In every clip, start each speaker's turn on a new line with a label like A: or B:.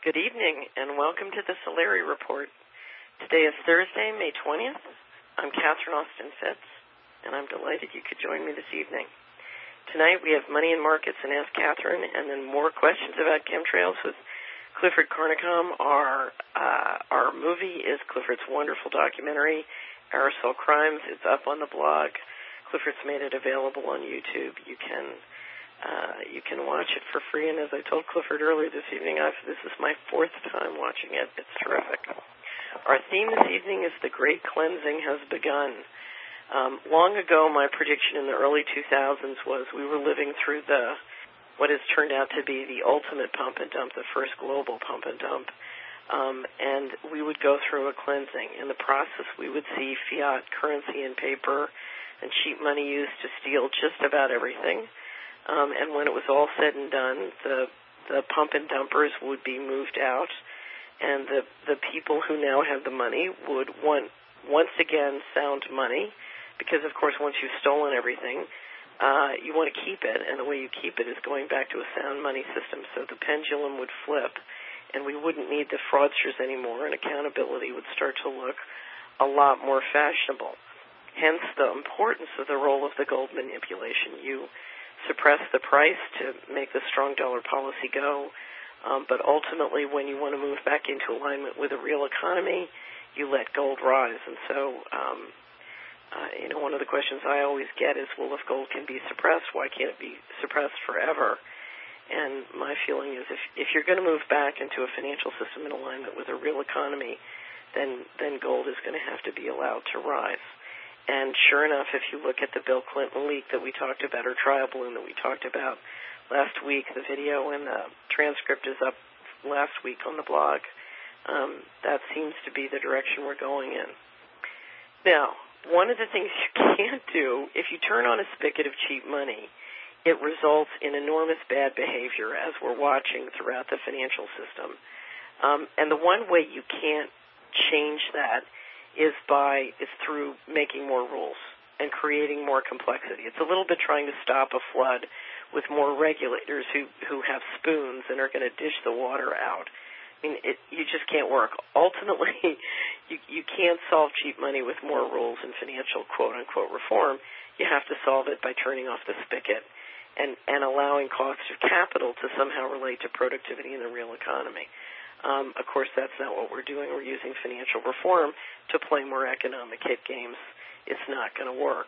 A: Good evening, and welcome to the Solari Report. Today is Thursday, May 20th. I'm Catherine Austin Fitz, and I'm delighted you could join me this evening. Tonight we have Money and Markets and Ask Catherine, and then more questions about chemtrails with Clifford Carnicom. Our movie is Clifford's wonderful documentary, Aerosol Crimes. It's up on the blog. Clifford's made it available on YouTube. You can watch it for free, and as I told Clifford earlier this evening, this is my fourth time watching it. It's terrific. Our theme this evening is The Great Cleansing Has Begun. Long ago, my prediction in the early 2000s was we were living through what has turned out to be the ultimate pump and dump, the first global pump and dump, and we would go through a cleansing. In the process, we would see fiat currency and paper and cheap money used to steal just about everything. And when it was all said and done, the pump and dumpers would be moved out, and the people who now have the money would once again sound money, because of course once you've stolen everything, you want to keep it, and the way you keep it is going back to a sound money system. So the pendulum would flip, and we wouldn't need the fraudsters anymore, and accountability would start to look a lot more fashionable. Hence the importance of the role of the gold manipulation. You suppress the price to make the strong dollar policy go, but ultimately when you want to move back into alignment with a real economy, you let gold rise. And so, one of the questions I always get is, well, if gold can be suppressed, why can't it be suppressed forever? And my feeling is if you're going to move back into a financial system in alignment with a real economy, then gold is going to have to be allowed to rise. And sure enough, if you look at the Bill Clinton leak that we talked about, or trial balloon that we talked about last week, the video and the transcript is up last week on the blog. That seems to be the direction we're going in. Now, one of the things you can't do, if you turn on a spigot of cheap money, it results in enormous bad behavior, as we're watching throughout the financial system. And the one way you can't change that is through making more rules and creating more complexity. It's a little bit trying to stop a flood with more regulators who have spoons and are going to dish the water out. I mean, you just can't work. Ultimately, you can't solve cheap money with more rules and financial quote-unquote reform. You have to solve it by turning off the spigot and allowing cost of capital to somehow relate to productivity in the real economy. Of course, that's not what we're doing. We're using financial reform to play more economic hit games. It's not going to work.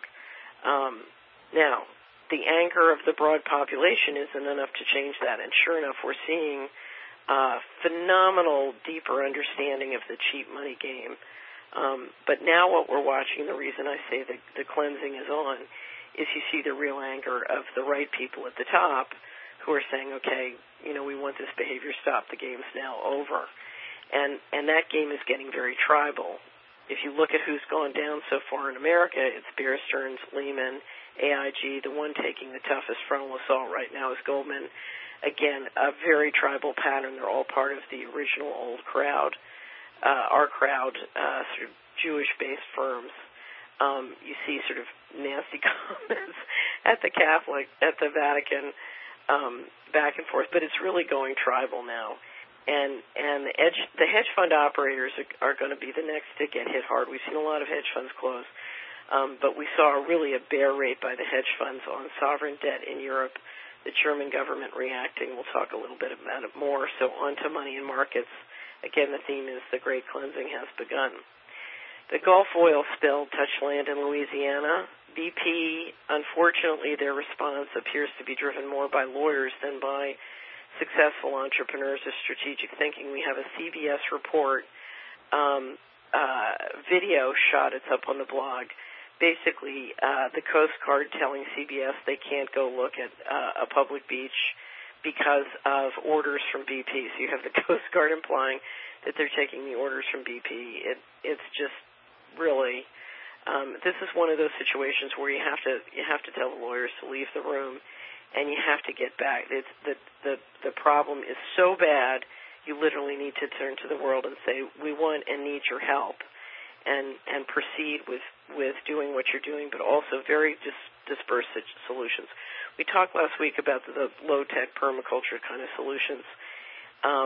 A: Now, the anger of the broad population isn't enough to change that. And sure enough, we're seeing phenomenal, deeper understanding of the cheap money game. But now what we're watching, the reason I say the cleansing is on, is you see the real anger of the right people at the top who are saying, okay, we want this behavior stopped. The game's now over. And that game is getting very tribal. If you look at who's gone down so far in America, it's Bear Stearns, Lehman, AIG. The one taking the toughest frontal assault right now is Goldman. Again, a very tribal pattern. They're all part of the original old crowd, our crowd, sort of Jewish-based firms. You see sort of nasty comments at the Vatican, back and forth, but it's really going tribal now. And the hedge fund operators are going to be the next to get hit hard. We've seen a lot of hedge funds close, but we saw really a bear rate by the hedge funds on sovereign debt in Europe, the German government reacting. We'll talk a little bit about it more. So on to money and markets. Again, the theme is the great cleansing has begun. The Gulf oil spill touched land in Louisiana. BP, unfortunately, their response appears to be driven more by lawyers than by successful entrepreneurs of strategic thinking. We have a CBS report video shot. It's up on the blog. Basically, the Coast Guard telling CBS they can't go look at a public beach because of orders from BP. So you have the Coast Guard implying that they're taking the orders from BP. It's just really... this is one of those situations where you have to tell the lawyers to leave the room, and you have to get back. The problem is so bad, you literally need to turn to the world and say, we want and need your help, and proceed with doing what you're doing, but also very dispersed solutions. We talked last week about the low-tech permaculture kind of solutions.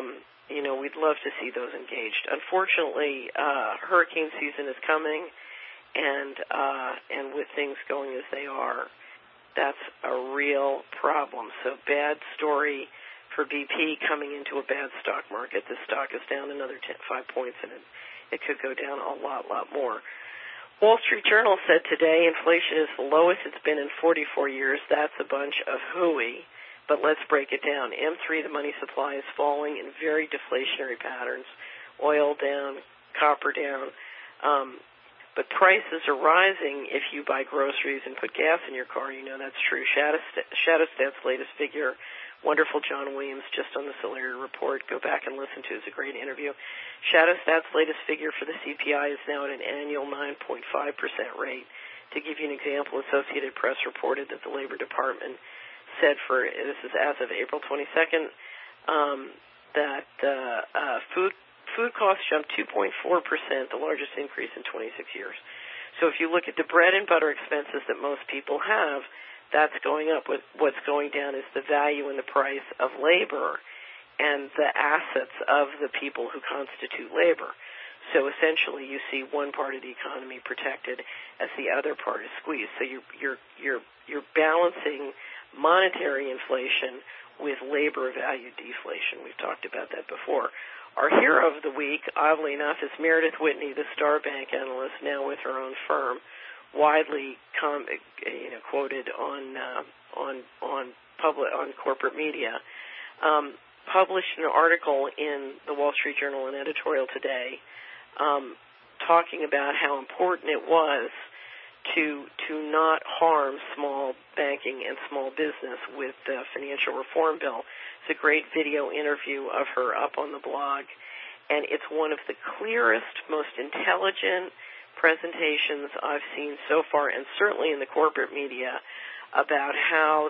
A: we'd love to see those engaged. Unfortunately, hurricane season is coming, and with things going as they are, that's a real problem. So bad story for BP coming into a bad stock market. The stock is down another 5 points, and it could go down a lot more. Wall Street Journal said today inflation is the lowest it's been in 44 years. That's a bunch of hooey. But let's break it down. M3, the money supply, is falling in very deflationary patterns. Oil down, copper down. But prices are rising if you buy groceries and put gas in your car. You know that's true. Shadowstat's latest figure, wonderful John Williams, just on the Solari report. Go back and listen to it. It's a great interview. Shadowstat's latest figure for the CPI is now at an annual 9.5% rate. To give you an example, Associated Press reported that the Labor Department said this is as of April 22nd, that food costs jumped 2.4%, the largest increase in 26 years. So if you look at the bread and butter expenses that most people have, that's going up. What's going down is the value and the price of labor and the assets of the people who constitute labor. So essentially, you see one part of the economy protected as the other part is squeezed. So you're balancing monetary inflation with labor value deflation. We've talked about that before. Our hero of the week, oddly enough, is Meredith Whitney, the Star Bank analyst, now with her own firm, widely quoted on corporate media. Published an article in the Wall Street Journal, an editorial today, talking about how important it was to not harm small banking and small business with the financial reform bill. It's a great video interview of her up on the blog, and it's one of the clearest, most intelligent presentations I've seen so far, and certainly in the corporate media, about how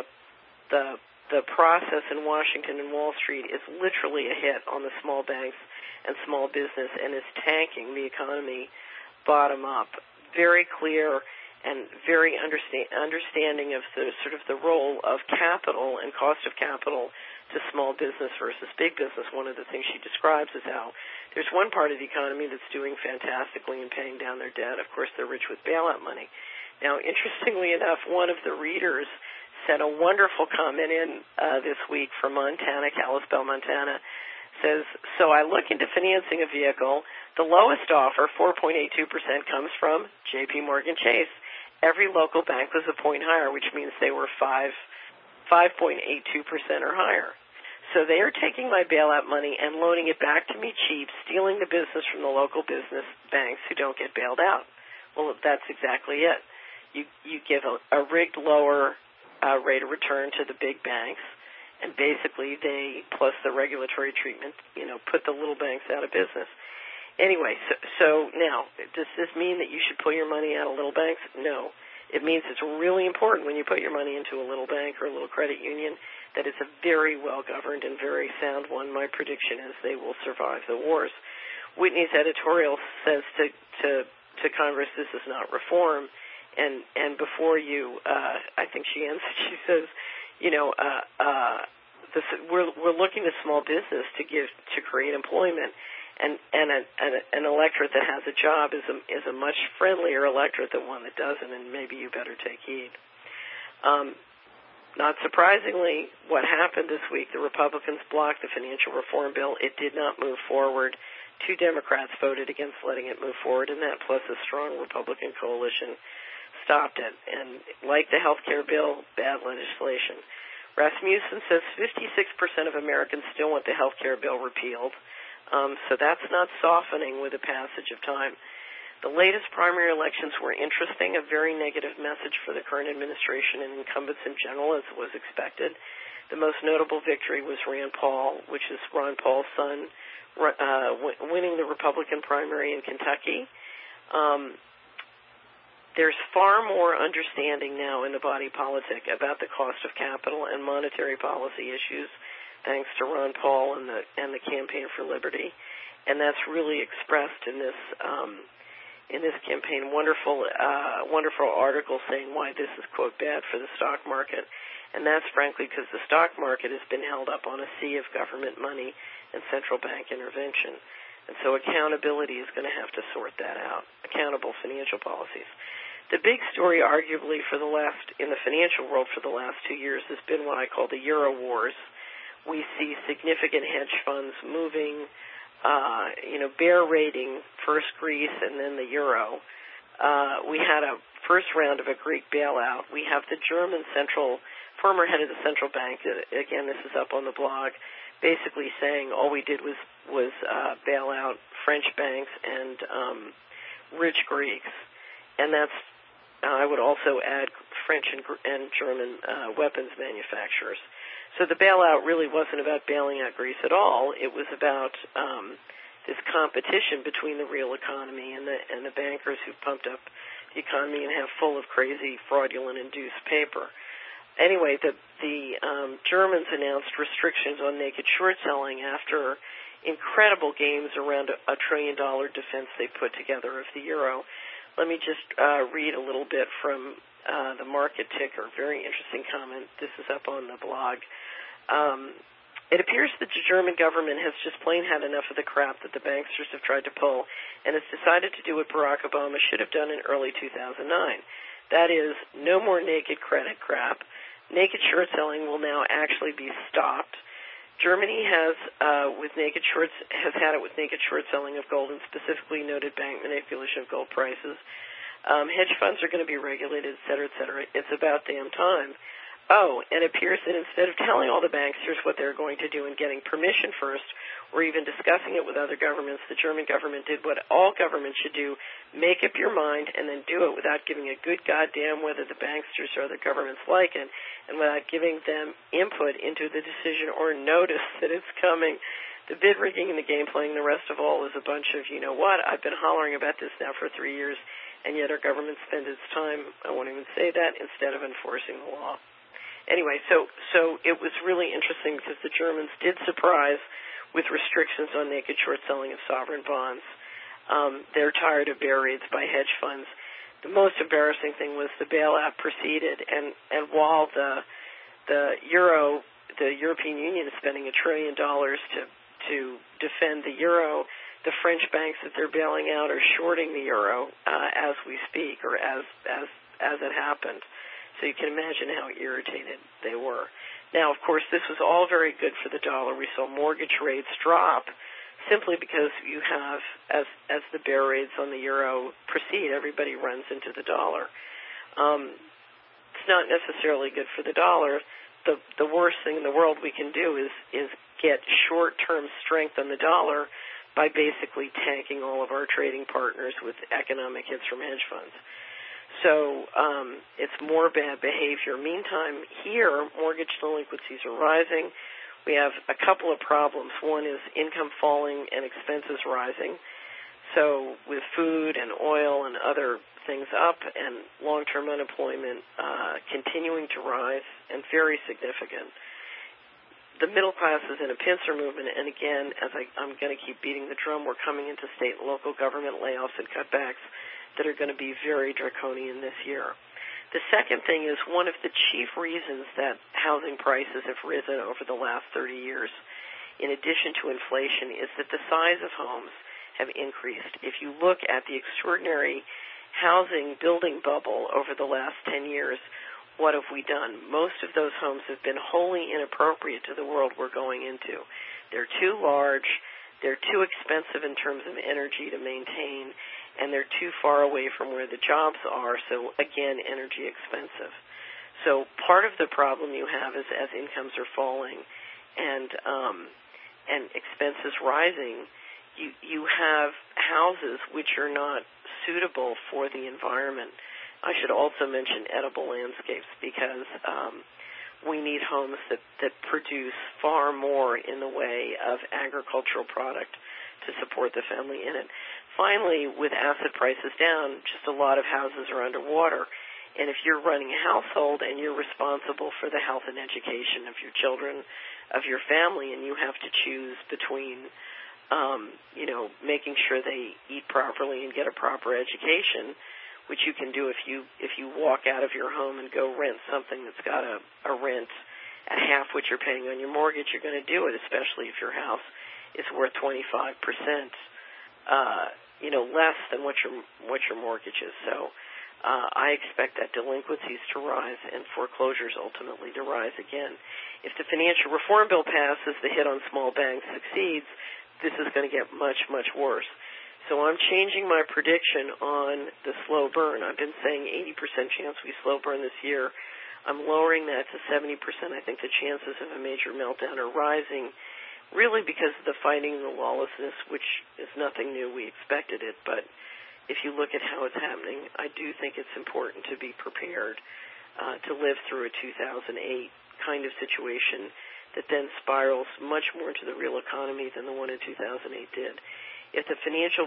A: the process in Washington and Wall Street is literally a hit on the small banks and small business and is tanking the economy bottom up. Very clear and very understanding of the sort of the role of capital and cost of capital to small business versus big business. One of the things she describes is how there's one part of the economy that's doing fantastically and paying down their debt. Of course, they're rich with bailout money. Now, interestingly enough, one of the readers sent a wonderful comment in this week from Montana, Kalispell, Montana. Says, so I look into financing a vehicle. The lowest offer, 4.82%, comes from J.P. Morgan Chase. Every local bank was a point higher, which means they were 5.82% or higher. So they are taking my bailout money and loaning it back to me cheap, stealing the business from the local business banks who don't get bailed out. Well, that's exactly it. You give a rigged lower rate of return to the big banks, and basically they, plus the regulatory treatment, put the little banks out of business. Anyway, so now, does this mean that you should pull your money out of little banks? No. It means it's really important when you put your money into a little bank or a little credit union that it's a very well-governed and very sound one. My prediction is they will survive the wars. Whitney's editorial says to Congress, this is not reform. And before you, I think she ends it, she says, we're looking to small business to create employment, and an electorate that has a job is a much friendlier electorate than one that doesn't, and maybe you better take heed. Not surprisingly, what happened this week, the Republicans blocked the financial reform bill. It did not move forward. 2 Democrats voted against letting it move forward, and that plus a strong Republican coalition stopped it. And like the health care bill, bad legislation. Rasmussen says 56% of Americans still want the health care bill repealed. So that's not softening with the passage of time. The latest primary elections were interesting, a very negative message for the current administration and incumbents in general, as was expected. The most notable victory was Rand Paul, which is Ron Paul's son, winning the Republican primary in Kentucky. There's far more understanding now in the body politic about the cost of capital and monetary policy issues, thanks to Ron Paul and the Campaign for Liberty, and that's really expressed in this campaign. Wonderful article saying why this is, quote, bad for the stock market. And that's frankly because the stock market has been held up on a sea of government money and central bank intervention. And so accountability is going to have to sort that out, accountable financial policies. The big story, arguably, in the financial world for the last 2 years has been what I call the Euro wars. We see significant hedge funds moving, bear rating first Greece and then the Euro. We had a first round of a Greek bailout. We have the German former head of the central bank, again, this is up on the blog, basically saying all we did was bail out French banks and rich Greeks. And that's, I would also add French and German weapons manufacturers. So the bailout really wasn't about bailing out Greece at all. It was about this competition between the real economy and the bankers who pumped up the economy and have full of crazy, fraudulent, induced paper. Anyway, the Germans announced restrictions on naked short selling after incredible games around a $1 trillion defense they put together of the euro. Let me just read a little bit from the market ticker. Very interesting comment. This is up on the blog. It appears that the German government has just plain had enough of the crap that the banksters have tried to pull and has decided to do what Barack Obama should have done in early 2009. That is, no more naked credit crap. Naked short selling will now actually be stopped. Germany has had it with naked short selling of gold and specifically noted bank manipulation of gold prices. Hedge funds are going to be regulated, et cetera, et cetera. It's about damn time. Oh, and it appears that instead of telling all the banksters what they're going to do and getting permission first, or even discussing it with other governments, the German government did what all governments should do: make up your mind and then do it without giving a good goddamn whether the banksters or other governments like it, and without giving them input into the decision or notice that it's coming. The bid rigging and the game playing, the rest of all, is a bunch of, you know what, I've been hollering about this now for 3 years, and yet our government spends its time, I won't even say that, instead of enforcing the law. Anyway, so it was really interesting because the Germans did surprise with restrictions on naked short selling of sovereign bonds. They're tired of bear raids by hedge funds. The most embarrassing thing was the bailout proceeded, and while the European Union is spending $1 trillion to defend the euro, the French banks that they're bailing out are shorting the euro as we speak, or as it happened. So you can imagine how irritated they were. Now, of course, this was all very good for the dollar. We saw mortgage rates drop simply because you have, as the bear raids on the euro proceed, everybody runs into the dollar. It's not necessarily good for the dollar. The worst thing in the world we can do is get short-term strength on the dollar by basically tanking all of our trading partners with economic hits from hedge funds. So it's more bad behavior. Meantime, here, mortgage delinquencies are rising. We have a couple of problems. One is income falling and expenses rising. So with food and oil and other things up and long-term unemployment continuing to rise and very significant, the middle class is in a pincer movement. And again, as I'm going to keep beating the drum, we're coming into state and local government layoffs and cutbacks that are going to be very draconian this year. The second thing is one of the chief reasons that housing prices have risen over the last 30 years, in addition to inflation, is that the size of homes have increased. If you look at the extraordinary housing building bubble over the last 10 years, what have we done? Most of those homes have been wholly inappropriate to the world we're going into. They're too large, they're too expensive in terms of energy to maintain, and they're too far away from where the jobs are, so again, energy expensive. So part of the problem you have is as incomes are falling and expenses rising, you have houses which are not suitable for the environment. I should also mention edible landscapes because we need homes that produce far more in the way of agricultural product to support the family in it. Finally, with asset prices down, just a lot of houses are underwater. And if you're running a household and you're responsible for the health and education of your children, of your family, and you have to choose between, making sure they eat properly and get a proper education, which you can do if you walk out of your home and go rent something that's got a rent at half what you're paying on your mortgage, you're going to do it, especially if your house is worth 25%, less than what your mortgage is. So I expect that delinquencies to rise and foreclosures ultimately to rise again. If the financial reform bill passes, the hit on small banks succeeds, this is going to get much, much worse. So I'm changing my prediction on the slow burn. I've been saying 80% chance we slow burn this year. I'm lowering that to 70%. I think the chances of a major meltdown are rising, really because of the fighting and the lawlessness, which is nothing new. We expected it, but if you look at how it's happening, I do think it's important to be prepared to live through a 2008 kind of situation that then spirals much more into the real economy than the one in 2008 did. If the financial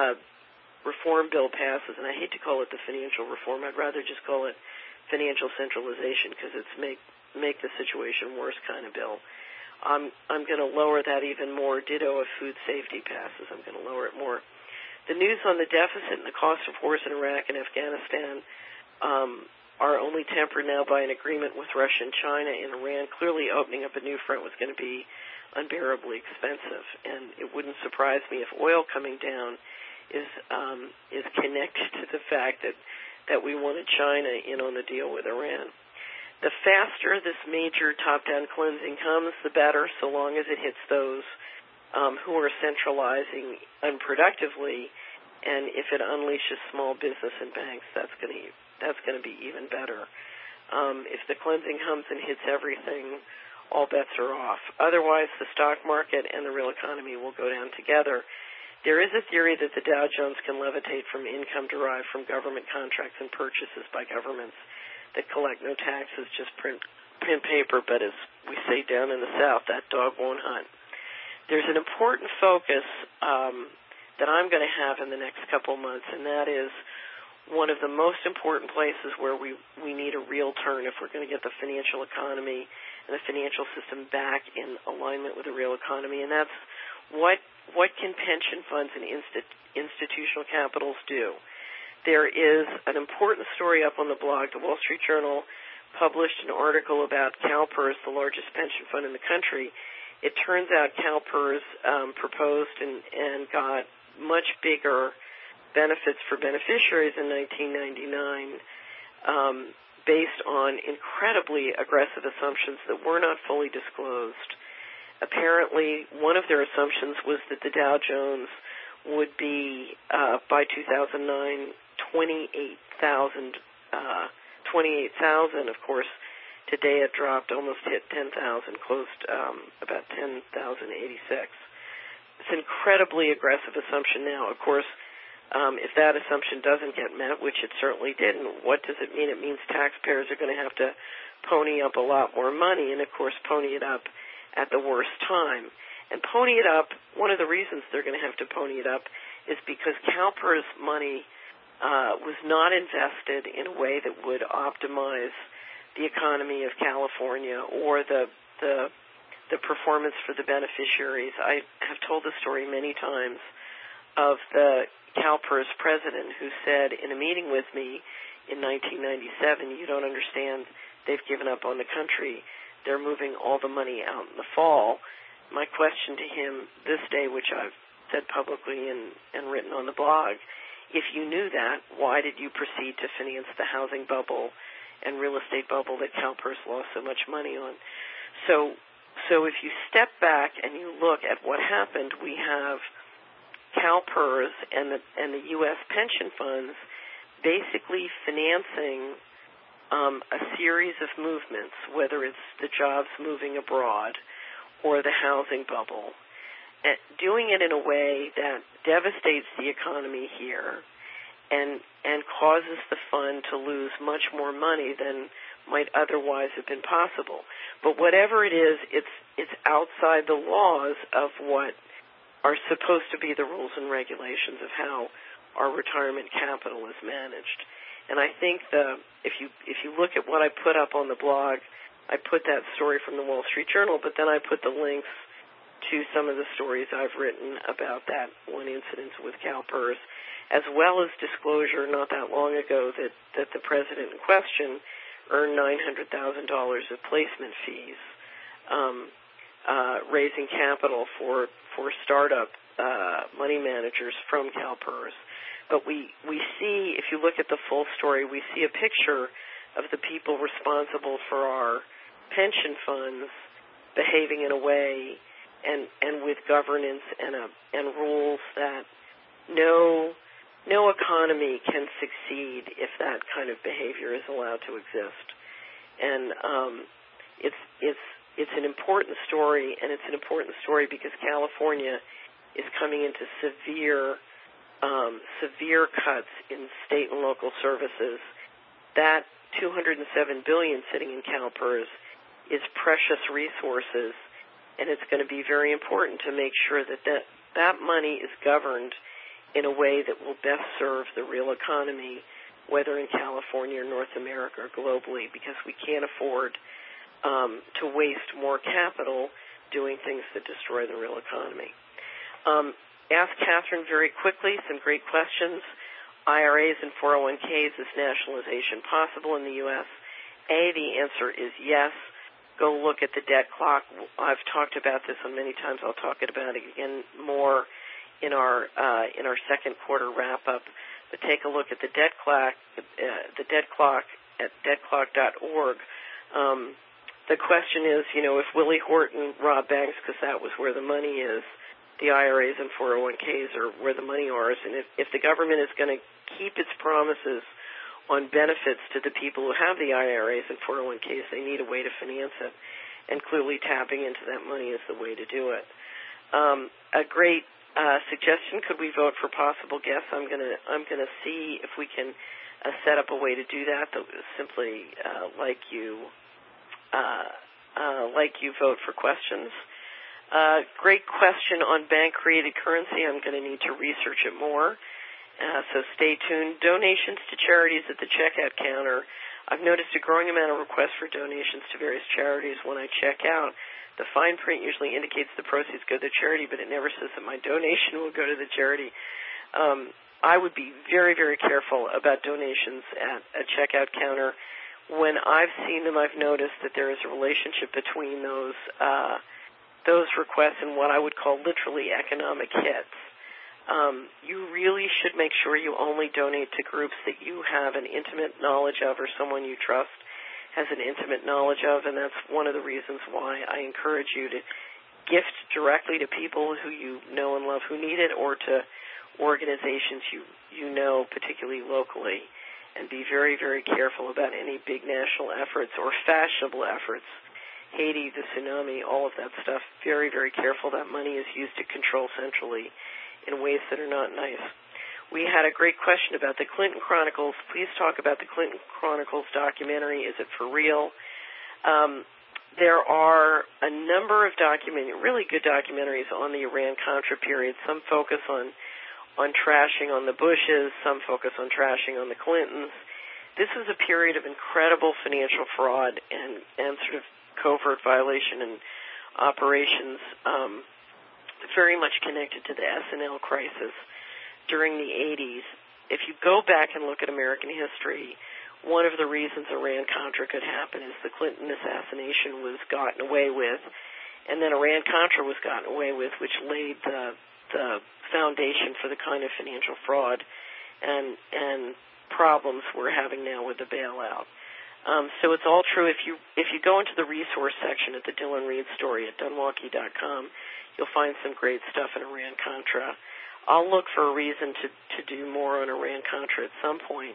A: reform bill passes, and I hate to call it the financial reform, I'd rather just call it financial centralization because it's make the situation worse kind of bill. I'm going to lower that even more. Ditto if food safety passes. I'm going to lower it more. The news on the deficit and the cost of wars in Iraq and Afghanistan are only tempered now by an agreement with Russia and China and Iran. Clearly opening up a new front was going to be unbearably expensive, and it wouldn't surprise me if oil coming down is connected to the fact that we wanted China in on the deal with Iran. The faster this major top-down cleansing comes, the better, so long as it hits those who are centralizing unproductively, and if it unleashes small business and banks, that's going to be even better. If the cleansing comes and hits everything, all bets are off. Otherwise, the stock market and the real economy will go down together. There is a theory that the Dow Jones can levitate from income derived from government contracts and purchases by governments that collect no taxes, just print paper, but as we say down in the South, that dog won't hunt. There's an important focus that I'm going to have in the next couple of months, and that is one of the most important places where we need a real turn if we're going to get the financial economy and the financial system back in alignment with the real economy, and that's what can pension funds and institutional capitals do? There is an important story up on the blog. The Wall Street Journal published an article about CalPERS, the largest pension fund in the country. It turns out CalPERS proposed and got much bigger benefits for beneficiaries in 1999 based on incredibly aggressive assumptions that were not fully disclosed. Apparently, one of their assumptions was that the Dow Jones would be, by 2009, 28,000. Of course, today it dropped, almost hit 10,000, closed about 10,086. It's an incredibly aggressive assumption now. Of course, if that assumption doesn't get met, which it certainly didn't, what does it mean? It means taxpayers are going to have to pony up a lot more money, and of course pony it up at the worst time. And pony it up, one of the reasons they're going to have to pony it up is because CalPERS money was not invested in a way that would optimize the economy of California or the performance for the beneficiaries. I have told the story many times of the CalPERS president who said in a meeting with me in 1997, you don't understand, they've given up on the country. They're moving all the money out in the fall. My question to him this day, which I've said publicly and written on the blog, if you knew that, why did you proceed to finance the housing bubble and real estate bubble that CalPERS lost so much money on? So if you step back and you look at what happened, we have CalPERS and the U.S. pension funds basically financing a series of movements, whether it's the jobs moving abroad or the housing bubble, doing it in a way that devastates the economy here and causes the fund to lose much more money than might otherwise have been possible. But whatever it is, it's outside the laws of what are supposed to be the rules and regulations of how our retirement capital is managed. And I think if you look at what I put up on the blog, I put that story from the Wall Street Journal, but then I put the links to some of the stories I've written about that one incident with CalPERS. as well as disclosure not that long ago that the president in question earned $900,000 of placement fees, raising capital for startup money managers from CalPERS. But we see, if you look at the full story, we see a picture of the people responsible for our pension funds behaving in a way and with governance and rules that no economy can succeed if that kind of behavior is allowed to exist. And it's an important story, and it's an important story because California is coming into severe cuts in state and local services. That $207 billion sitting in CalPERS is precious resources, and it's going to be very important to make sure that money is governed in a way that will best serve the real economy, whether in California or North America or globally, because we can't afford to waste more capital doing things that destroy the real economy. Ask Catherine very quickly, some great questions. IRAs and 401ks, is nationalization possible in the U.S.? The answer is yes. Go look at the debt clock. I've talked about this on many times. I'll talk about it again more in our second quarter wrap up. But take a look at the debt clock at debtclock.org. The question is, if Willie Horton robbed banks because that was where the money is, the IRAs and 401ks are where the money are. And if the government is going to keep its promises on benefits to the people who have the IRAs and 401ks, they need a way to finance it. And clearly tapping into that money is the way to do it. A great suggestion, could we vote for possible guests? I'm gonna see if we can set up a way to do that. Simply like you vote for questions. Great question on bank-created currency. I'm going to need to research it more, so stay tuned. Donations to charities at the checkout counter. I've noticed a growing amount of requests for donations to various charities when I check out. The fine print usually indicates the proceeds go to the charity, but it never says that my donation will go to the charity. I would be very, very careful about donations at a checkout counter. When I've seen them, I've noticed that there is a relationship between those requests and what I would call literally economic hits. You really should make sure you only donate to groups that you have an intimate knowledge of or someone you trust has an intimate knowledge of, and that's one of the reasons why I encourage you to gift directly to people who you know and love who need it, or to organizations you know, particularly locally, and be very, very careful about any big national efforts or fashionable efforts. Haiti, the tsunami, all of that stuff, very, very careful. That money is used to control centrally in ways that are not nice. We had a great question about the Clinton Chronicles. Please talk about the Clinton Chronicles documentary. Is it for real? There are a number of really good documentaries on the Iran-Contra period. Some focus on trashing on the Bushes. Some focus on trashing on the Clintons. This was a period of incredible financial fraud and sort of covert violation and operations, very much connected to the S&L crisis during the 80s. If you go back and look at American history, one of the reasons Iran-Contra could happen is the Clinton assassination was gotten away with, and then Iran-Contra was gotten away with, which laid the foundation for the kind of financial fraud and problems we're having now with the bailout. So it's all true. If you go into the resource section at the Dylan Reed story at dunwalkie.com, you'll find some great stuff in Iran-Contra. I'll look for a reason to do more on Iran-Contra at some point.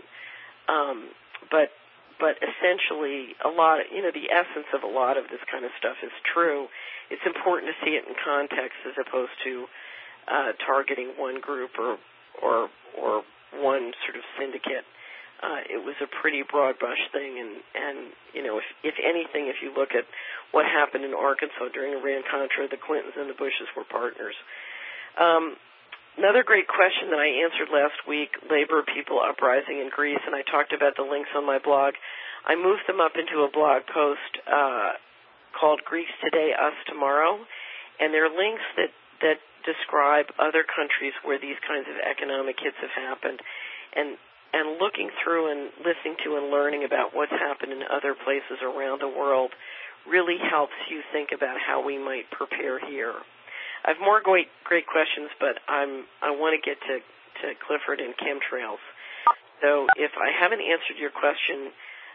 A: But essentially, a lot of, the essence of a lot of this kind of stuff is true. It's important to see it in context as opposed to targeting one group or one sort of syndicate. It was a pretty broad brush thing, and if anything, if you look at what happened in Arkansas during Iran-Contra, the Clintons and the Bushes were partners. Another great question that I answered last week, labor people uprising in Greece, and I talked about the links on my blog. I moved them up into a blog post called Greeks Today, Us Tomorrow, and they're links that that describe other countries where these kinds of economic hits have happened, and looking through and listening to and learning about what's happened in other places around the world really helps you think about how we might prepare here. I have more great questions, but I want to get to Clifford and chemtrails. So if I haven't answered your question,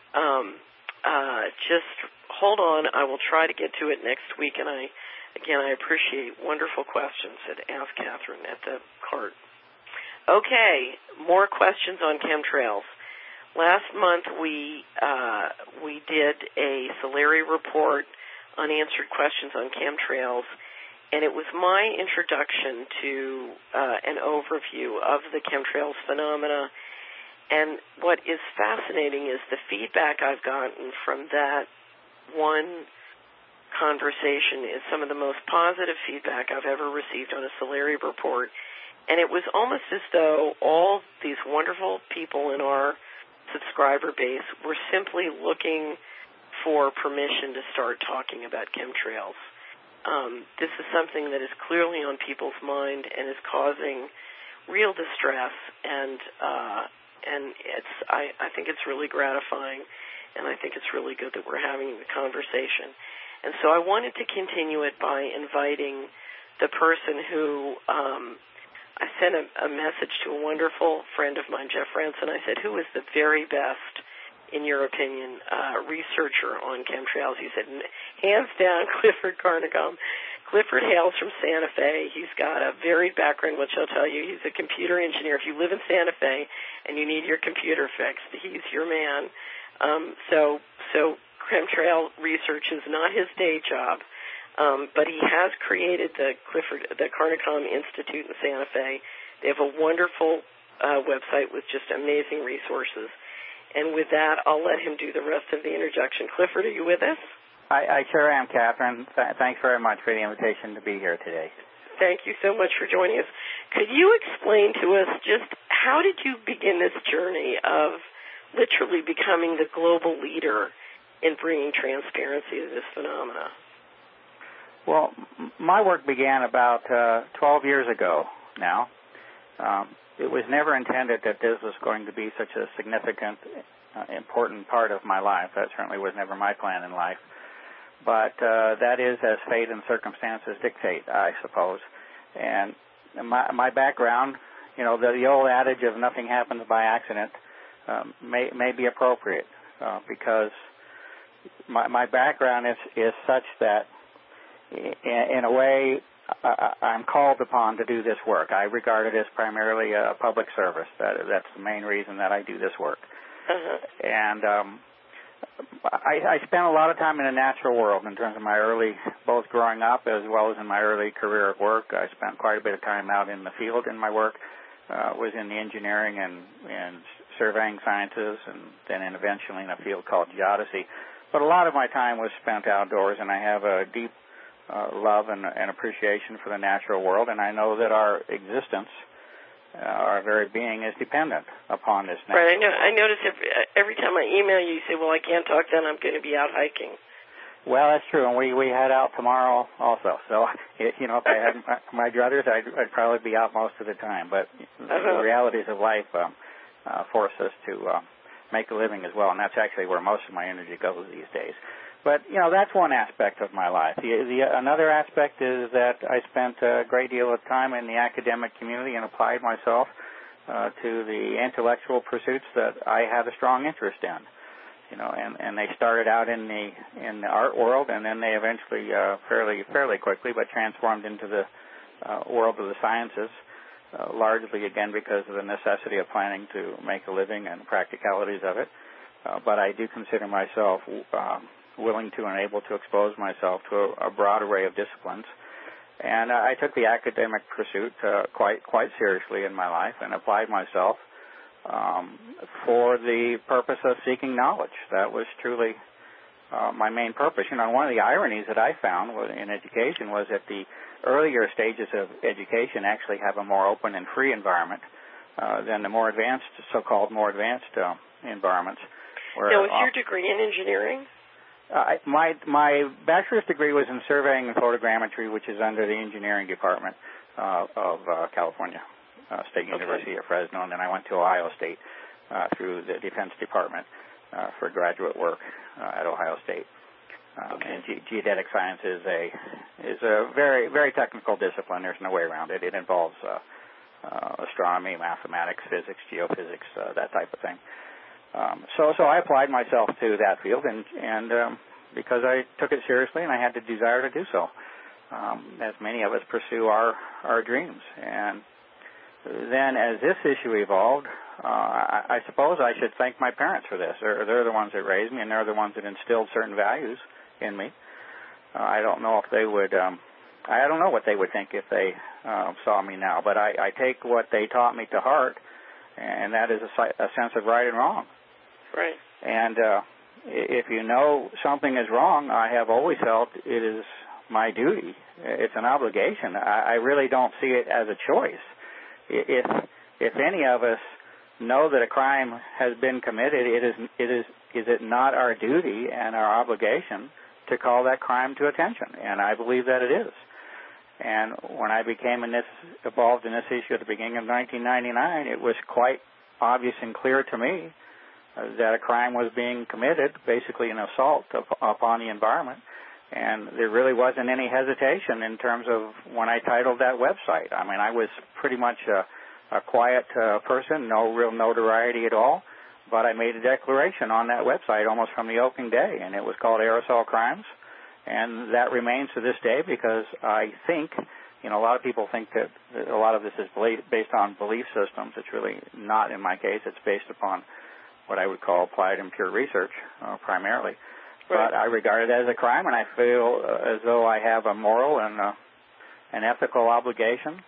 A: just hold on. I will try to get to it next week, and I appreciate wonderful questions at Ask Catherine at the cart. Okay, more questions on chemtrails. Last month we did a Solari report, unanswered questions on chemtrails, and it was my introduction to an overview of the chemtrails phenomena. And what is fascinating is the feedback I've gotten from that one conversation is some of the most positive feedback I've ever received on a Solari report. And it was almost as though all these wonderful people in our subscriber base were simply looking for permission to start talking about chemtrails. This is something that is clearly on people's mind and is causing real distress, and I think it's really gratifying, and I think it's really good that we're having the conversation. And so I wanted to continue it by inviting the person who I sent a message to a wonderful friend of mine, Jeff Ranson. I said, who is the very best, in your opinion, researcher on chemtrails? He said, hands down, Clifford Carnicom. Clifford hails from Santa Fe. He's got a varied background, which I'll tell you. He's a computer engineer. If you live in Santa Fe and you need your computer fixed, he's your man. So chemtrail research is not his day job. But he has created the Carnicom Institute in Santa Fe. They have a wonderful website with just amazing resources. And with that, I'll let him do the rest of the introduction. Clifford, are you with us?
B: I sure am, Catherine. Thanks very much for the invitation to be here today.
A: Thank you so much for joining us. Could you explain to us just how did you begin this journey of literally becoming the global leader in bringing transparency to this phenomena?
B: Well, my work began about 12 years ago now. It was never intended that this was going to be such a significant, important part of my life. That certainly was never my plan in life. But that is as fate and circumstances dictate, I suppose. And my background, the old adage of nothing happens by accident may be appropriate because my background is such that in a way, I'm called upon to do this work. I regard it as primarily a public service. That's the main reason that I do this work.
A: Uh-huh.
B: And I spent a lot of time in the natural world in terms of my early, both growing up as well as in my early career at work. I spent quite a bit of time out in the field in my work, was in the engineering and surveying sciences, and then eventually in a field called geodesy. But a lot of my time was spent outdoors, and I have a deep love and appreciation for the natural world, and I know that our existence, our very being, is dependent upon this natural
A: world. Right, I notice every time I email you, you say, well, I can't talk then, I'm going to be out hiking.
B: Well, that's true, and we head out tomorrow also. So, if I had my druthers, I'd probably be out most of the time, but the realities of life force us to make a living as well, and that's actually where most of my energy goes these days. But, that's one aspect of my life. Another aspect is that I spent a great deal of time in the academic community and applied myself to the intellectual pursuits that I had a strong interest in. And they started out in the art world, and then they eventually fairly quickly, but transformed into the world of the sciences, largely, again, because of the necessity of planning to make a living and practicalities of it. But I do consider myself willing to and able to expose myself to a broad array of disciplines. And I took the academic pursuit quite seriously in my life and applied myself for the purpose of seeking knowledge. That was truly my main purpose. One of the ironies that I found in education was that the earlier stages of education actually have a more open and free environment than the more advanced, so-called more advanced environments.
A: Now, was your degree in engineering?
B: My bachelor's degree was in surveying and photogrammetry, which is under the engineering department of California State University at Fresno, and then I went to Ohio State through the Defense Department for graduate work at Ohio State. And geodetic science is a very, very technical discipline. There's no way around it. It involves astronomy, mathematics, physics, geophysics, that type of thing. So I applied myself to that field, and because I took it seriously and I had the desire to do so, as many of us pursue our dreams. And then as this issue evolved, I suppose I should thank my parents for this. They're the ones that raised me, and they're the ones that instilled certain values in me. I don't know if they would, I don't know what they would think if they saw me now, but I take what they taught me to heart, and that is a sense of right and wrong.
A: Right.
B: And if you know something is wrong, I have always felt it is my duty. It's an obligation. I really don't see it as a choice. If any of us know that a crime has been committed, is it not our duty and our obligation to call that crime to attention? And I believe that it is. And when I became involved in this issue at the beginning of 1999, it was quite obvious and clear to me that a crime was being committed, basically an assault upon the environment. And there really wasn't any hesitation in terms of when I titled that website. I mean, I was pretty much a quiet person, no real notoriety at all, but I made a declaration on that website almost from the opening day, and it was called Aerosol Crimes. And that remains to this day because I think, a lot of people think that a lot of this is based on belief systems. It's really not in my case. It's based upon what I would call applied and pure research primarily. Right. But I regard it as a crime, and I feel as though I have a moral and an ethical obligation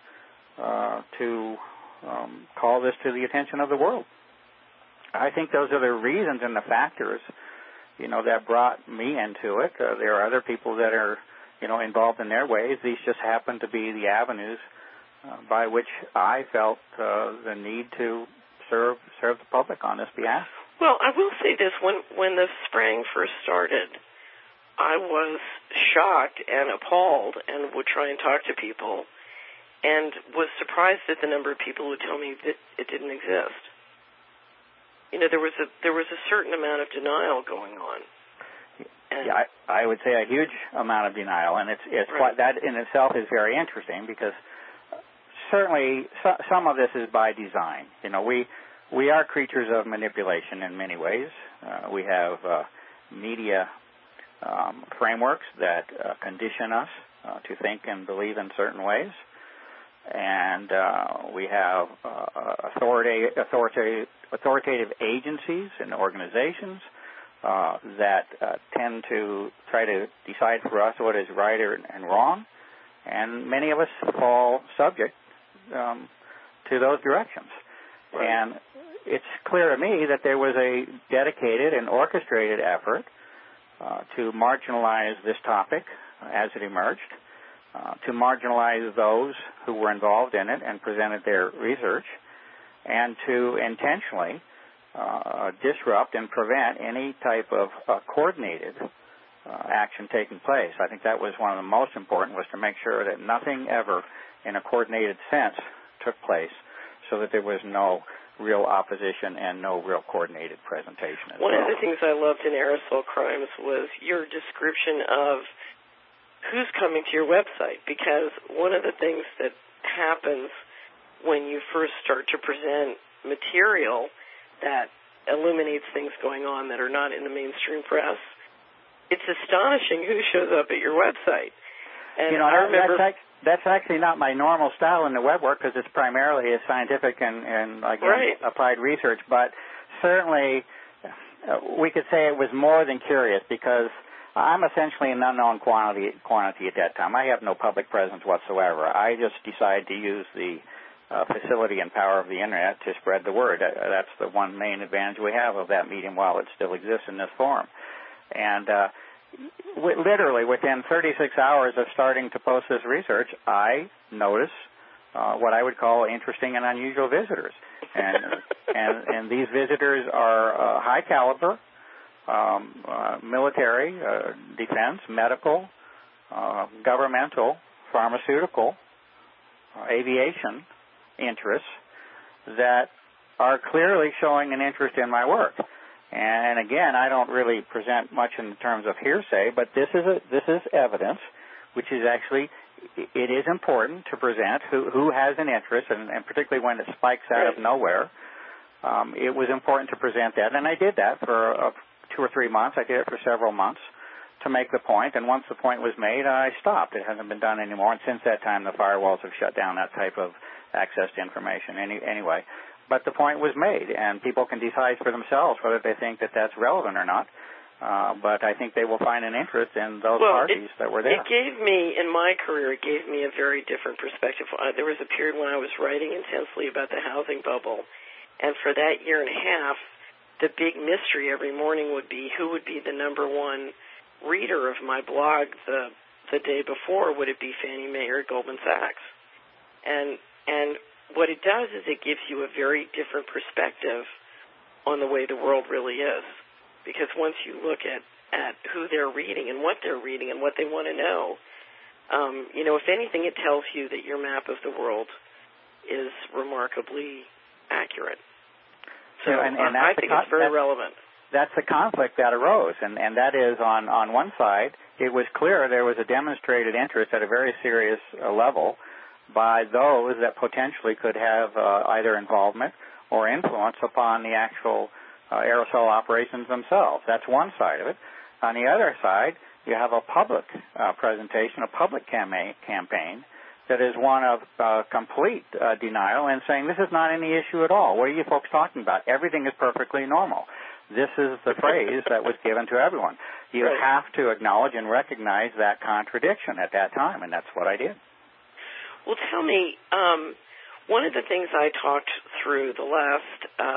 B: to call this to the attention of the world. I think those are the reasons and the factors, that brought me into it. There are other people that are, involved in their ways. These just happen to be the avenues by which I felt the need to serve the public on this behalf.
A: Well, I will say this. When the spraying first started, I was shocked and appalled and would try and talk to people and was surprised at the number of people who would tell me that it didn't exist. There was a certain amount of denial going on. And
B: yeah, I would say a huge amount of denial, and it's right. Quite, that in itself is very interesting because certainly some of this is by design. We are creatures of manipulation in many ways. We have media frameworks that condition us to think and believe in certain ways. And we have authoritative agencies and organizations that tend to try to decide for us what is right and wrong. And many of us fall subject to those directions. Right. And it's clear to me that there was a dedicated and orchestrated effort to marginalize this topic as it emerged, to marginalize those who were involved in it and presented their research, and to intentionally disrupt and prevent any type of coordinated action taking place. I think that was one of the most important, was to make sure that nothing ever in a coordinated sense took place so that there was no real opposition and no real coordinated presentation.
A: One of the things I loved in Aerosol Crimes was your description of who's coming to your website, because one of the things that happens when you first start to present material that illuminates things going on that are not in the mainstream press, it's astonishing who shows up at your website. And I remember
B: that's actually not my normal style in the web work because it's primarily a scientific and again, right. applied research. But certainly we could say it was more than curious because I'm essentially an unknown quantity at that time. I have no public presence whatsoever. I just decided to use the facility and power of the Internet to spread the word. That's the one main advantage we have of that medium while it still exists in this form. And literally within 36 hours of starting to post this research, I noticed what I would call interesting and unusual visitors. And these visitors are high caliber. military, defense, medical, governmental, pharmaceutical, aviation interests that are clearly showing an interest in my work. And again, I don't really present much in terms of hearsay, but this is evidence, which is actually, it is important to present who has an interest, and particularly when it spikes out of nowhere. It was important to present that, and I did that for 2 or 3 months. I did it for several months to make the point, and once the point was made, I stopped. It hasn't been done anymore, and since that time, the firewalls have shut down that type of access to information anyway. But the point was made, and people can decide for themselves whether they think that that's relevant or not. But I think they will find an interest in those parties that were there.
A: It gave me, in my career, it gave me a very different perspective. There was a period when I was writing intensely about the housing bubble, and for that year and a half, the big mystery every morning would be who would be the number one reader of my blog the day before. Would it be Fannie Mae or Goldman Sachs? And what it does is it gives you a very different perspective on the way the world really is. Because once you look at who they're reading and what they're reading and what they want to know, if anything, it tells you that your map of the world is remarkably accurate. So I think it's very relevant.
B: That's the conflict that arose, and that is on one side, it was clear there was a demonstrated interest at a very serious level by those that potentially could have either involvement or influence upon the actual aerosol operations themselves. That's one side of it. On the other side, you have a public presentation, a public campaign that is one of complete denial and saying this is not any issue at all. What are you folks talking about? Everything is perfectly normal. This is the phrase that was given to everyone. You have to acknowledge and recognize that contradiction at that time, and that's what I did.
A: Well, tell me, one of the things I talked through the last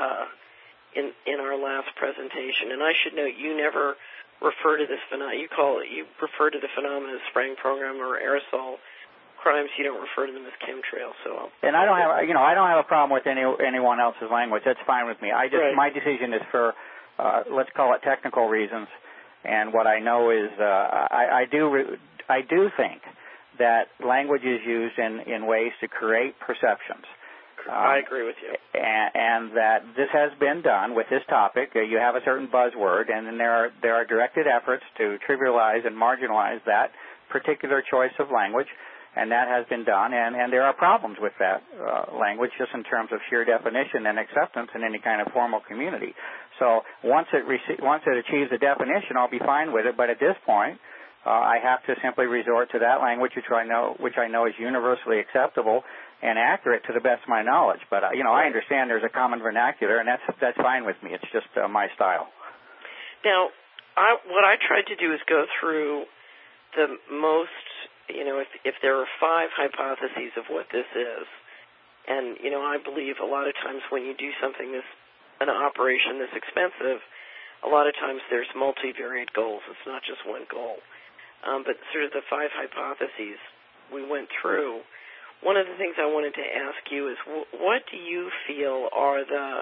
A: in our last presentation, and I should note you never refer to this phenomenon. You refer to the phenomenon as spraying program or aerosol crimes. You don't refer to them as chemtrails. So,
B: and I don't have a problem with anyone else's language. That's fine with me. My decision is for let's call it technical reasons. And what I know is I do think that language is used in ways to create perceptions.
A: I agree with you.
B: And that this has been done with this topic. You have a certain buzzword, and then there are directed efforts to trivialize and marginalize that particular choice of language, and that has been done. And there are problems with that language just in terms of sheer definition and acceptance in any kind of formal community. So once it achieves a definition, I'll be fine with it. But at this point, I have to simply resort to that language which I know is universally acceptable and accurate to the best of my knowledge. But I understand there's a common vernacular, and that's fine with me. It's just my style.
A: Now, what I tried to do is go through the most, if there are 5 hypotheses of what this is, and I believe a lot of times when you do something an operation this expensive, a lot of times there's multivariate goals. It's not just one goal. But sort of the 5 hypotheses we went through, one of the things I wanted to ask you is what do you feel are the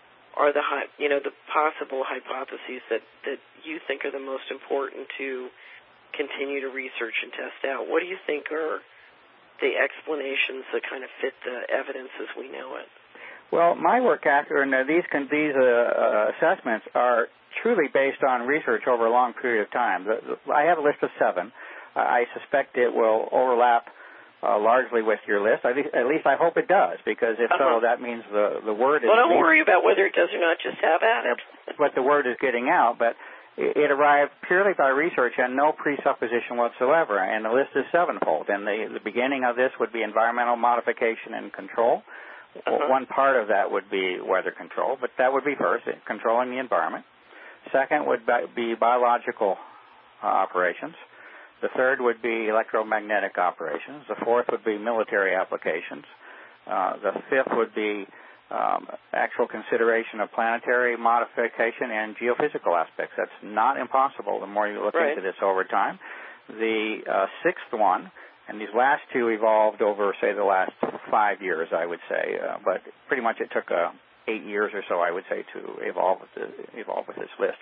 A: possible hypotheses that you think are the most important to continue to research and test out? What do you think are the explanations that kind of fit the evidence as we know it?
B: Well, my work and these assessments are truly based on research over a long period of time. I have a list of 7. I suspect it will overlap largely with your list. At least I hope it does, because if so, that means the word is...
A: Well, don't worry about whether it does or not. Just have at it.
B: But the word is getting out. But it arrived purely by research and no presupposition whatsoever, and the list is 7-fold. And the beginning of this would be environmental modification and control. One part of that would be weather control, but that would be first, controlling the environment. Second would be biological operations. The third would be electromagnetic operations. The fourth would be military applications. The fifth would be actual consideration of planetary modification and geophysical aspects. That's not impossible the more you look into this over time. The sixth one, and these last 2 evolved over, say, the last 5 years, I would say, but pretty much it took 8 years or so, I would say, to evolve with this list.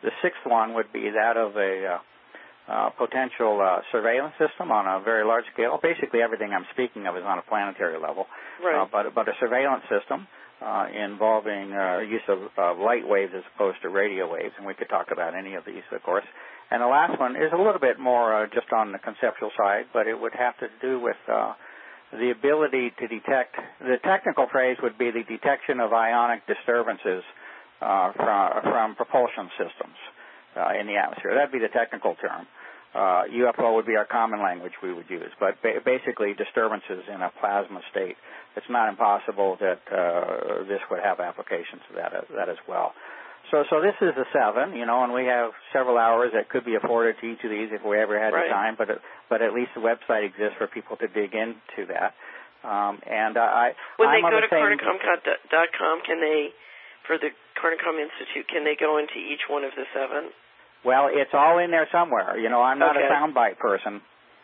B: The sixth one would be that of a potential surveillance system on a very large scale. Basically, everything I'm speaking of is on a planetary level,
A: right.
B: But a surveillance system involving use of light waves as opposed to radio waves, and we could talk about any of these, of course. And the last one is a little bit more just on the conceptual side, but it would have to do with the ability to detect. The technical phrase would be the detection of ionic disturbances from propulsion systems in the atmosphere. That'd be the technical term. UFO would be our common language we would use, but basically disturbances in a plasma state. It's not impossible that this would have applications to that as well. So this is the 7, and we have several hours that could be afforded to each of these if we ever had the time, but at least the website exists for people to dig into that.
A: When they go to Carnicom.com, can they, for the Carnicom Institute, can they go into each one of the 7?
B: Well, it's all in there somewhere. I'm not a soundbite person.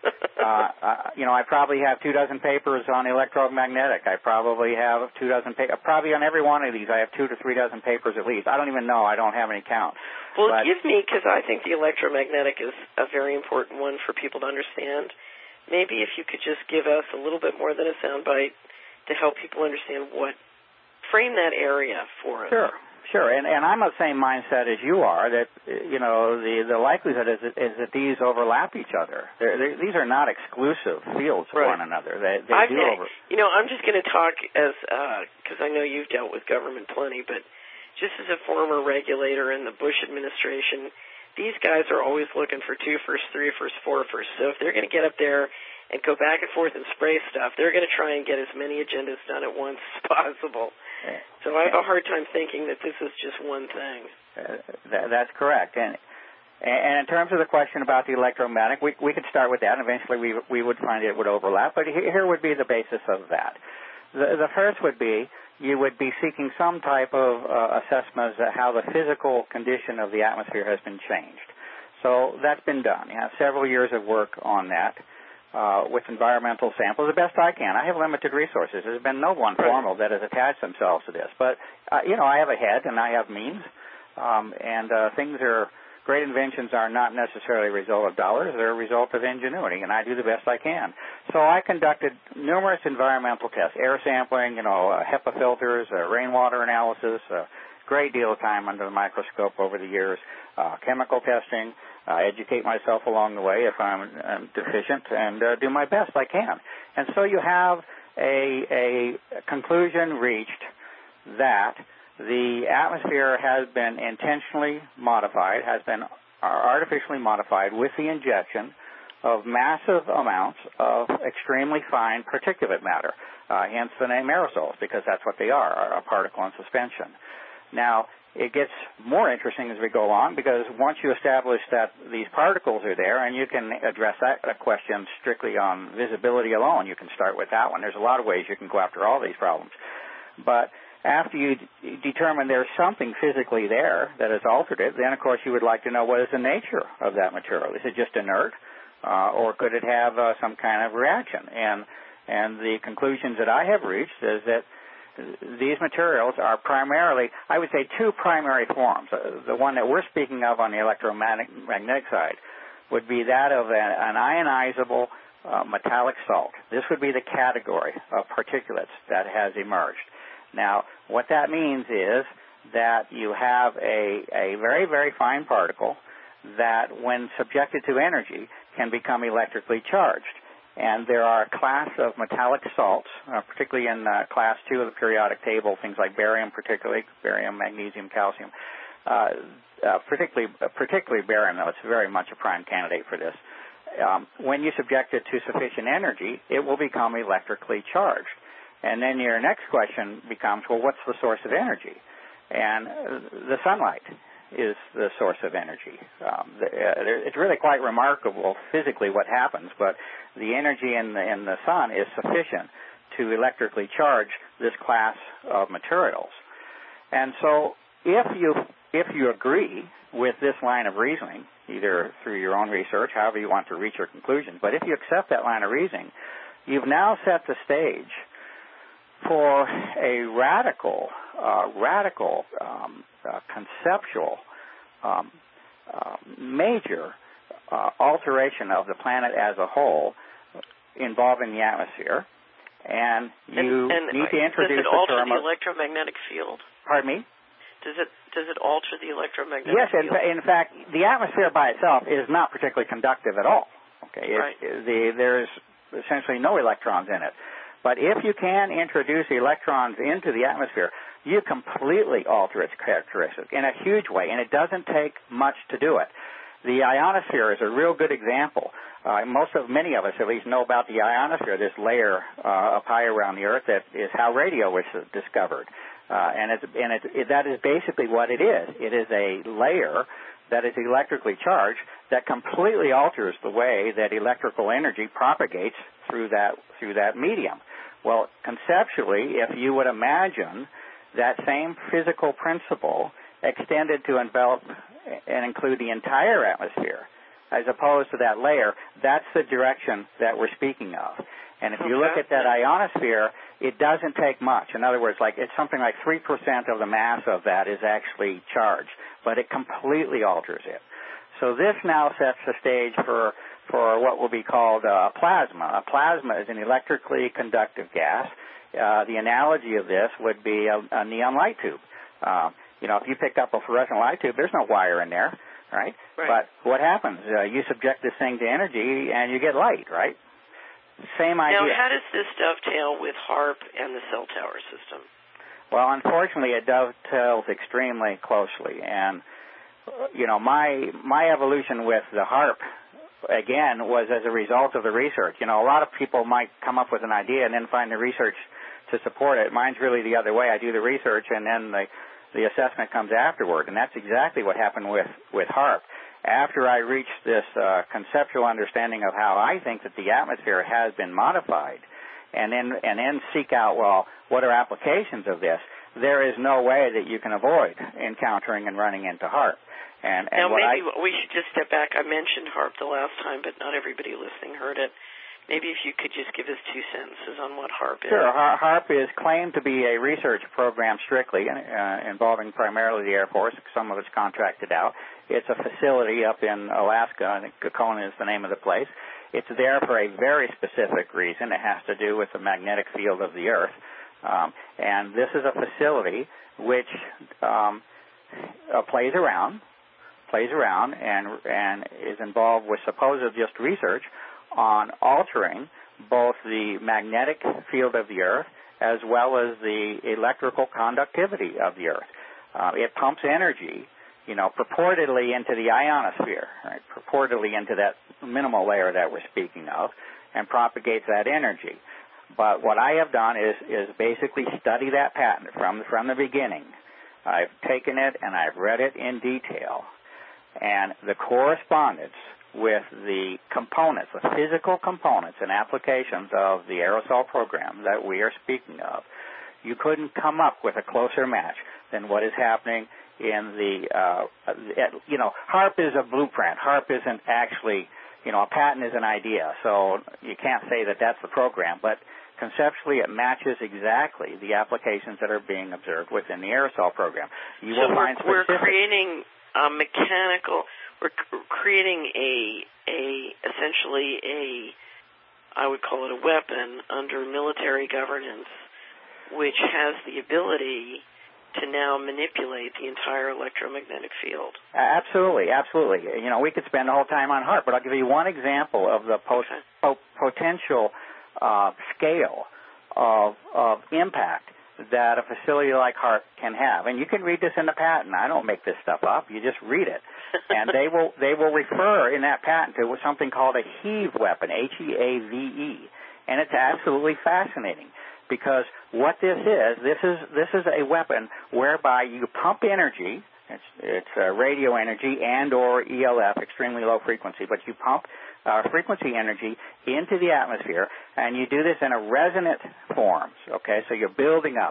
B: I probably have 24 papers on electromagnetic. I probably have 24 papers. Probably on every one of these, I have 2 to 3 dozen papers at least. I don't even know. I don't have any count.
A: Well, give me, because I think the electromagnetic is a very important one for people to understand. Maybe if you could just give us a little bit more than a soundbite to help people understand frame that area for us.
B: Sure, and I'm of the same mindset as you are, that, the likelihood is that these overlap each other. These are not exclusive fields of one another. They do over...
A: I'm just going to talk because I know you've dealt with government plenty, but just as a former regulator in the Bush administration, these guys are always looking for 2 firsts, 3 firsts, 4 firsts. So if they're going to get up there and go back and forth and spray stuff, they're going to try and get as many agendas done at once as possible. So I have a hard time thinking that this is just one thing.
B: That's correct. And in terms of the question about the electromagnetic, we could start with that, and eventually we would find it would overlap. But here would be the basis of that. The first would be you would be seeking some type of assessment of how the physical condition of the atmosphere has been changed. So that's been done. You have several years of work on that. With environmental samples, the best I can. I have limited resources. There's been no one formal that has attached themselves to this. But, I have a head and I have means. Great inventions are not necessarily a result of dollars. They're a result of ingenuity, and I do the best I can. So I conducted numerous environmental tests, air sampling, HEPA filters, rainwater analysis, a great deal of time under the microscope over the years, chemical testing, educate myself along the way if I'm deficient, and do my best I can. And so you have a conclusion reached that the atmosphere has been intentionally modified, has been artificially modified with the injection of massive amounts of extremely fine particulate matter, hence the name aerosols, because that's what they are, a particle in suspension. Now, it gets more interesting as we go along, because once you establish that these particles are there, and you can address that question strictly on visibility alone, you can start with that one. There's a lot of ways you can go after all these problems. But after you determine there's something physically there that has altered it, then, of course, you would like to know what is the nature of that material. Is it just inert, or could it have some kind of reaction? And the conclusions that I have reached is that these materials are primarily, I would say, 2 primary forms. The one that we're speaking of on the electromagnetic side would be that of an ionizable metallic salt. This would be the category of particulates that has emerged. Now, what that means is that you have a very, very fine particle that, when subjected to energy, can become electrically charged. And there are a class of metallic salts, particularly in class 2 of the periodic table, things like barium, particularly barium, magnesium, calcium. Particularly barium, though, it's very much a prime candidate for this. When you subject it to sufficient energy, it will become electrically charged. And then your next question becomes, well, what's the source of energy? And the sunlight is the source of energy. It's really quite remarkable physically what happens, but the energy in the sun is sufficient to electrically charge this class of materials. And so if you agree with this line of reasoning, either through your own research, however you want to reach your conclusion, but if you accept that line of reasoning, you've now set the stage for a radical conceptual major alteration of the planet as a whole involving the atmosphere, and you need to introduce
A: the term. Does it alter the electromagnetic field?
B: Pardon me?
A: Does it alter the electromagnetic
B: field?
A: Yes,
B: in fact, the atmosphere by itself is not particularly conductive at all. Okay,
A: right.
B: There's essentially no electrons in it. But if you can introduce electrons into the atmosphere, you completely alter its characteristics in a huge way, and it doesn't take much to do it. The ionosphere is a real good example. Many of us at least know about the ionosphere, this layer up high around the Earth that is how radio was discovered. That is basically what it is. It is a layer that is electrically charged that completely alters the way that electrical energy propagates through that medium. Well, conceptually, if you would imagine that same physical principle extended to envelop and include the entire atmosphere, as opposed to that layer, that's the direction that we're speaking of. And if you look at that ionosphere, it doesn't take much. In other words, it's something like 3% of the mass of that is actually charged, but it completely alters it. So this now sets the stage for what will be called plasma. A plasma is an electrically conductive gas. The analogy of this would be a neon light tube. If you pick up a fluorescent light tube, there's no wire in there, right? But what happens? You subject this thing to energy, and you get light, right? Same idea.
A: Now, how does this dovetail with HAARP and the cell tower system?
B: Well, unfortunately, it dovetails extremely closely. And, my evolution with the HAARP, again, was as a result of the research. A lot of people might come up with an idea and then find the research to support it. Mine's really the other way. I do the research, and then the assessment comes afterward. And that's exactly what happened with HAARP. After I reached this conceptual understanding of how I think that the atmosphere has been modified, and then seek out, well, what are applications of this? There is no way that you can avoid encountering and running into HAARP. And
A: now maybe we should just step back. I mentioned HAARP the last time, but not everybody listening heard it. Maybe if you could just give us 2 sentences on what HAARP is.
B: Sure. HAARP is claimed to be a research program strictly, involving primarily the Air Force. Some of it's contracted out. It's a facility up in Alaska. I think Kokona is the name of the place. It's there for a very specific reason. It has to do with the magnetic field of the Earth. And this is a facility which plays around and is involved with supposed just research on altering both the magnetic field of the Earth as well as the electrical conductivity of the Earth. It pumps energy, purportedly into the ionosphere, right? Purportedly into that minimal layer that we're speaking of, and propagates that energy. But what I have done is basically study that patent from the beginning. I've taken it and I've read it in detail. And the correspondence with the components, the physical components and applications of the aerosol program that we are speaking of, you couldn't come up with a closer match than what is happening in the, HAARP is a blueprint. HAARP isn't actually, a patent is an idea, so you can't say that that's the program, but conceptually it matches exactly the applications that are being observed within the aerosol program.
A: We're creating we're creating essentially I would call it a weapon under military governance, which has the ability to now manipulate the entire electromagnetic field.
B: Absolutely. We could spend the whole time on HAARP, but I'll give you one example of the potential scale of impact that a facility like HAARP can have. And you can read this in the patent. I don't make this stuff up. You just read it. And they will refer in that patent to something called a HEAVE weapon, HEAVE. And it's absolutely fascinating because what this is a weapon whereby you pump energy. It's radio energy and or ELF, extremely low frequency, but you pump frequency energy into the atmosphere, and you do this in a resonant form, okay? So you're building up,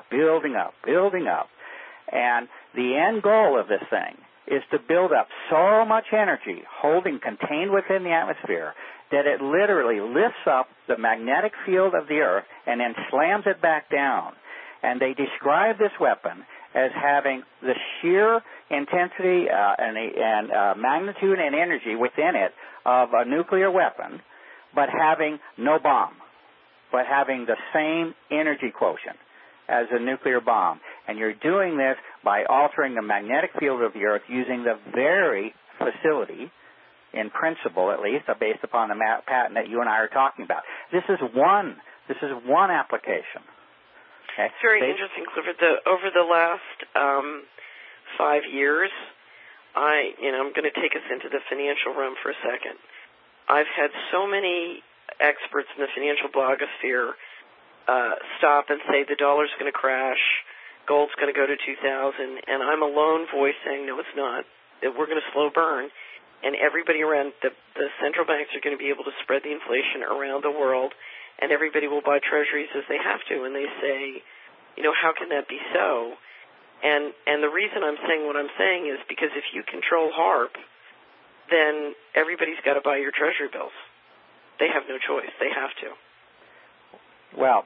B: and the end goal of this thing is to build up so much energy contained within the atmosphere that it literally lifts up the magnetic field of the Earth and then slams it back down. And they describe this weapon as having the sheer intensity and magnitude and energy within it of a nuclear weapon, but having no bomb, but having the same energy quotient as a nuclear bomb. And you're doing this by altering the magnetic field of the Earth using the very facility, in principle at least, based upon the patent that you and I are talking about. This is one application. Okay?
A: It's very interesting, Clifford. Over the last 5 years, I'm going to take us into the financial realm for a second. I've had so many experts in the financial blogosphere stop and say the dollar's going to crash, gold's going to go to 2,000, and I'm a lone voice saying, no, it's not, that we're going to slow burn, and everybody around the central banks are going to be able to spread the inflation around the world, and everybody will buy treasuries as they have to, and they say, how can that be so? And the reason I'm saying what I'm saying is because if you control HAARP, then everybody's got to buy your treasury bills. They have no choice. They have to.
B: Well,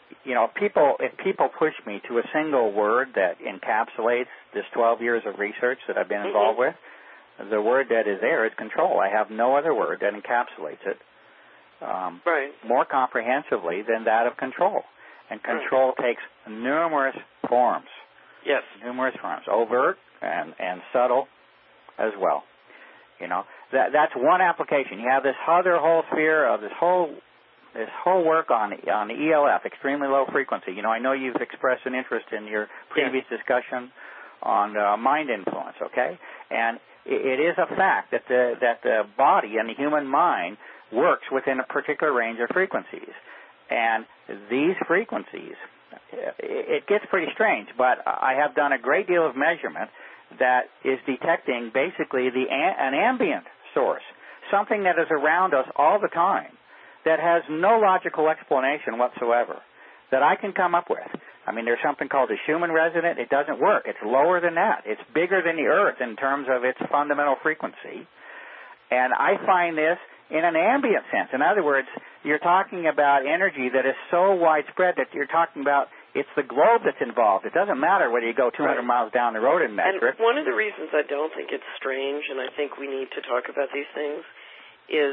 B: if people push me to a single word that encapsulates this 12 years of research that I've been involved with, the word that is there is control. I have no other word that encapsulates it more comprehensively than that of control. And control takes numerous forms.
A: Yes.
B: Numerous forms, overt and subtle as well. That's one application. You have this other whole sphere of this whole work on the ELF, extremely low frequency. I know you've expressed an interest in your previous discussion on mind influence, okay? And it is a fact that the body and the human mind works within a particular range of frequencies. And these frequencies, it gets pretty strange, but I have done a great deal of measurement that is detecting basically an ambient source, something that is around us all the time, that has no logical explanation whatsoever that I can come up with. I mean, there's something called the Schumann resonant. It doesn't work. It's lower than that. It's bigger than the Earth in terms of its fundamental frequency. And I find this in an ambient sense. In other words, you're talking about energy that is so widespread that you're talking about it's the globe that's involved. It doesn't matter whether you go 200 miles down the road and measure it.
A: And one of the reasons I don't think it's strange, and I think we need to talk about these things, is,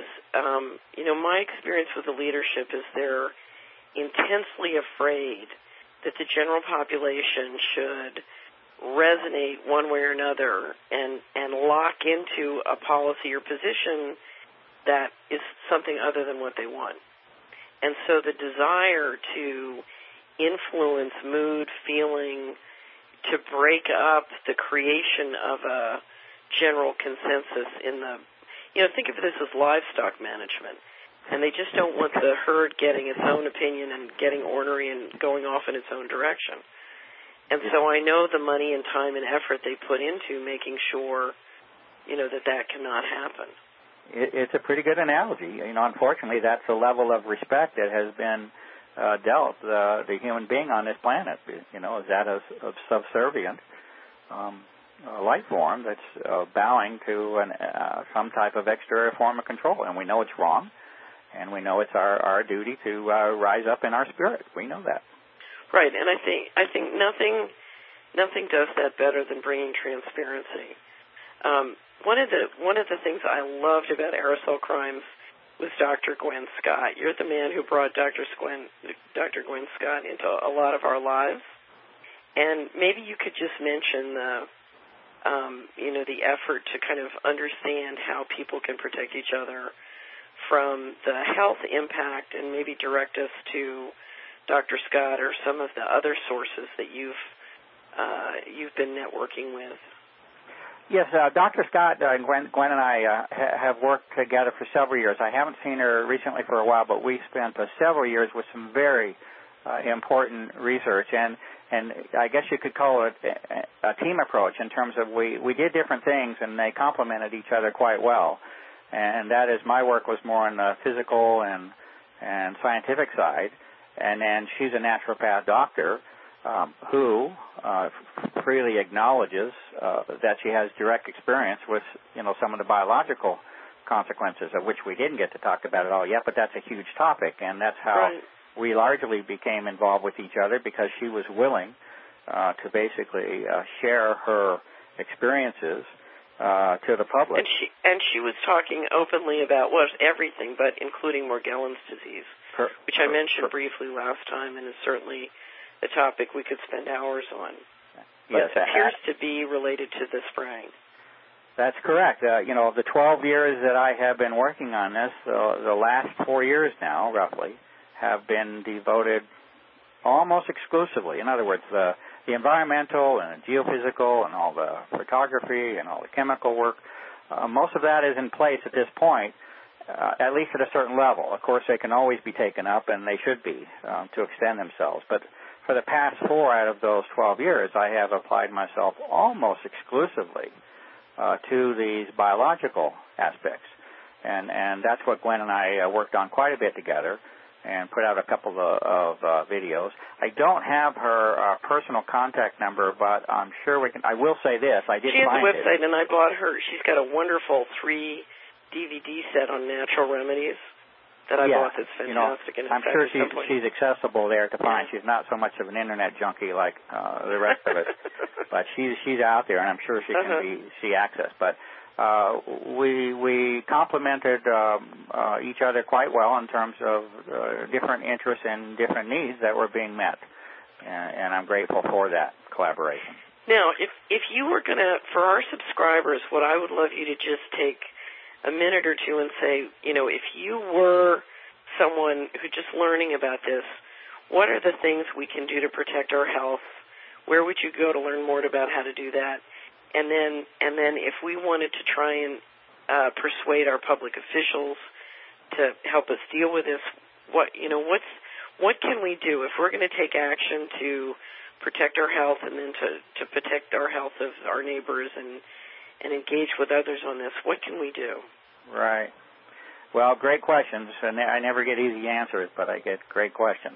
A: my experience with the leadership is they're intensely afraid that the general population should resonate one way or another and lock into a policy or position that is something other than what they want. And so the desire to influence mood, feeling, to break up the creation of a general consensus in the, think of this as livestock management. And they just don't want the herd getting its own opinion and getting ornery and going off in its own direction. And so I know the money and time and effort they put into making sure, that cannot happen.
B: It's a pretty good analogy. Unfortunately, that's a level of respect that has been dealt the human being on this planet. Is that of subservient life form that's bowing to some type of exterior form of control, and we know it's wrong. And we know it's our duty to rise up in our spirit. We know that.
A: Right, and I think nothing does that better than bringing transparency. One of the things I loved about Aerosol Crimes was Dr. Gwen Scott. You're the man who brought Dr. Gwen Scott into a lot of our lives, and maybe you could just mention the effort to kind of understand how people can protect each other from the health impact, and maybe direct us to Dr. Scott or some of the other sources that you've been networking with.
B: Yes, Dr. Scott and Gwen and I have worked together for several years. I haven't seen her recently for a while, but we spent several years with some very important research, and I guess you could call it a team approach in terms of we did different things, and they complemented each other quite well. And that is, my work was more on the physical and scientific side, and then she's a naturopath doctor who freely acknowledges that she has direct experience with some of the biological consequences, of which we didn't get to talk about at all yet, but that's a huge topic, and that's how we largely became involved with each other, because she was willing to basically share her experiences to the public.
A: And she was talking openly about everything, but including Morgellons disease, which I mentioned briefly last time, and is certainly a topic we could spend hours on. But
B: Yes,
A: it appears to be related to the spraying.
B: That's correct. The 12 years that I have been working on this, the last 4 years now, roughly, have been devoted almost exclusively. In other words, the environmental and the geophysical and all the photography and all the chemical work, most of that is in place at this point, at least at a certain level. Of course, they can always be taken up, and they should be to extend themselves. But for the past 4 out of those 12 years, I have applied myself almost exclusively to these biological aspects. And that's what Gwen and I worked on quite a bit together and put out a couple of videos. I don't have her personal contact number, but I'm sure we can. I will say this. I did find it.
A: She has a website, and I bought her. She's got a wonderful 3 DVD set on natural remedies that I bought that's fantastic. And
B: I'm sure she's accessible there to find. Yeah. She's not so much of an internet junkie like the rest of us, but she's out there, and I'm sure she can see access. But we complemented each other quite well in terms of different interests and different needs that were being met, and I'm grateful for that collaboration.
A: Now, if you were going to, for our subscribers, what I would love you to just take a minute or two and say, if you were someone who's just learning about this, what are the things we can do to protect our health? Where would you go to learn more about how to do that? And then if we wanted to try and persuade our public officials to help us deal with this, what can we do if we're going to take action to protect our health and then to protect our health of our neighbors and engage with others on this? What can we do?
B: Right. Well, great questions. And I never get easy answers, but I get great questions.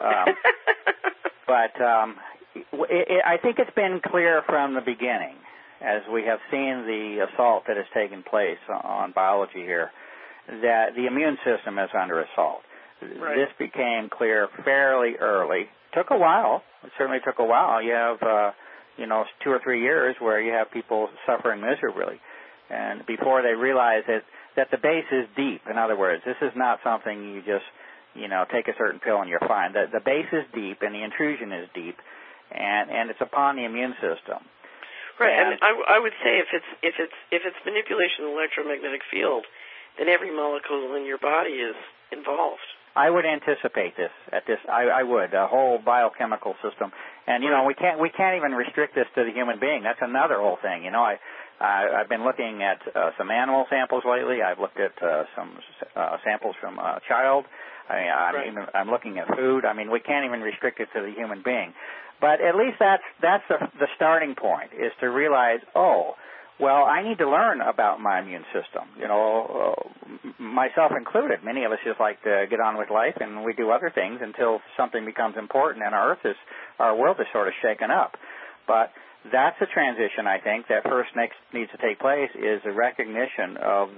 B: But I think it's been clear from the beginning, as we have seen the assault that has taken place on biology here, that the immune system is under assault. Right. This became clear fairly early. Took a while. It certainly took a while. You have 2 or 3 years where you have people suffering miserably, and before they realize that the base is deep. In other words, this is not something you just take a certain pill and you're fine. The base is deep and the intrusion is deep, and it's upon the immune system.
A: Right, and I would say if it's manipulation of the electromagnetic field, then every molecule in your body is involved.
B: I would anticipate this at this. I would a whole biochemical system, and we can't even restrict this to the human being. That's another whole thing. I've been looking at some animal samples lately. I've looked at some samples from a child. I'm looking at food. We can't even restrict it to the human being. But at least that's the starting point, is to realize, I need to learn about my immune system. Myself included. Many of us just like to get on with life, and we do other things until something becomes important, and our world is sort of shaken up. But that's a transition, I think, that first needs to take place, is a recognition of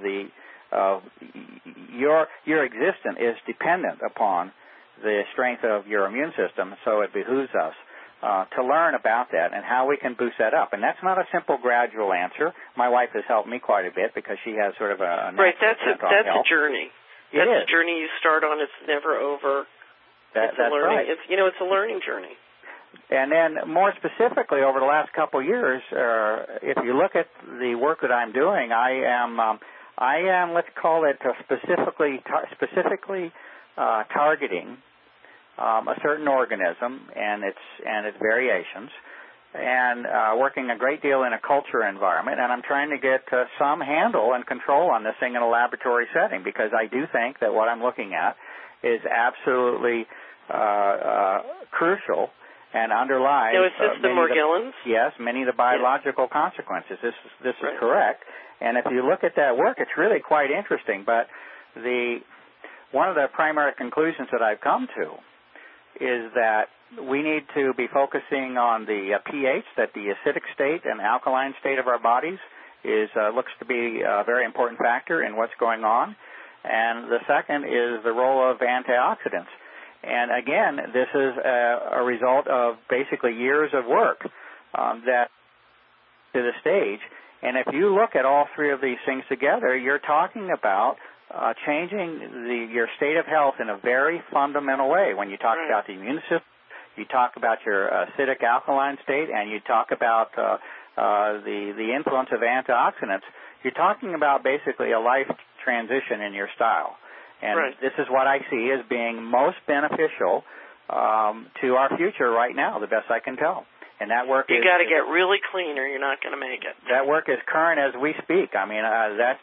B: your existence is dependent upon the strength of your immune system, so it behooves us to learn about that and how we can boost that up. And that's not a simple, gradual answer. My wife has helped me quite a bit because she has sort of a
A: right. That's a journey. That's a journey you start on. It's never over.
B: That's
A: learning.
B: Right.
A: It's a learning journey.
B: And then more specifically, over the last couple of years, if you look at the work that I'm doing, I am let's call it specifically targeting a certain organism and its variations, and working a great deal in a culture environment. And I'm trying to get some handle and control on this thing in a laboratory setting, because I do think that what I'm looking at is absolutely crucial and underlies.
A: Now, is this the Morgellons?
B: Yes, many of the biological consequences. This is correct. And if you look at that work, it's really quite interesting. But one of the primary conclusions that I've come to is that we need to be focusing on the pH, that the acidic state and alkaline state of our bodies looks to be a very important factor in what's going on. And the second is the role of antioxidants. And again, this is a result of basically years of work that to the stage. And if you look at all three of these things together, you're talking about changing your state of health in a very fundamental way. When you talk about the immune system, you talk about your acidic alkaline state, and you talk about the influence of antioxidants. You're talking about basically a life transition in your style. And this is what I see as being most beneficial to our future right now, the best I can tell. And that work
A: you got to get really clean, or you're not going to make it.
B: That work is current as we speak. I mean, let's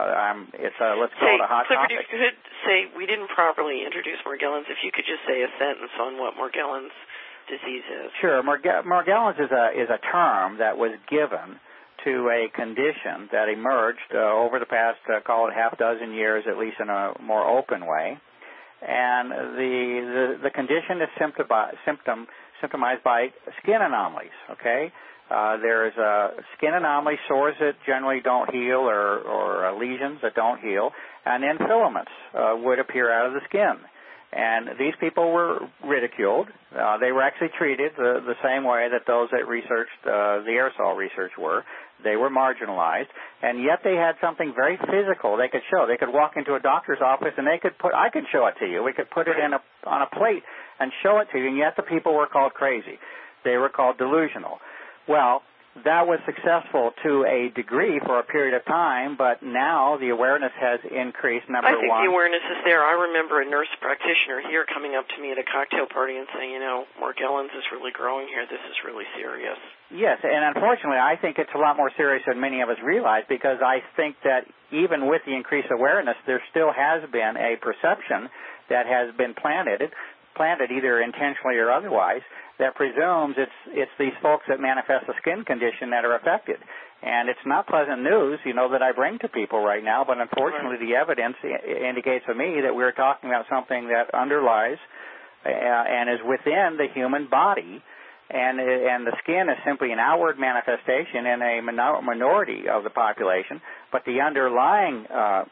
B: call it a hot
A: Clifford,
B: topic.
A: if you could say, we didn't properly introduce Morgellons. If you could just say a sentence on what Morgellons disease is.
B: Sure. Morgellons is a term that was given to a condition that emerged over the past, call it half dozen years, at least in a more open way. And the condition is symptomized by skin anomalies, okay? There's skin anomaly, sores that generally don't heal, or lesions that don't heal, and then filaments would appear out of the skin. And these people were ridiculed. They were actually treated the same way that those that researched the aerosol research were. They were marginalized, and yet they had something very physical they could show. They could walk into a doctor's office, and I could show it to you. We could put it on a plate and show it to you, and yet the people were called crazy. They were called delusional. Well, that was successful to a degree for a period of time, but now the awareness has increased, number one.
A: I think the awareness is there. I remember a nurse practitioner here coming up to me at a cocktail party and saying, Morgellons is really growing here. This is really serious.
B: Yes, and unfortunately, I think it's a lot more serious than many of us realize, because I think that even with the increased awareness, there still has been a perception that has been planted either intentionally or otherwise, that presumes it's these folks that manifest a skin condition that are affected. And it's not pleasant news, that I bring to people right now, but unfortunately the evidence indicates to me that we're talking about something that underlies and is within the human body, and the skin is simply an outward manifestation in a minority of the population, but the underlying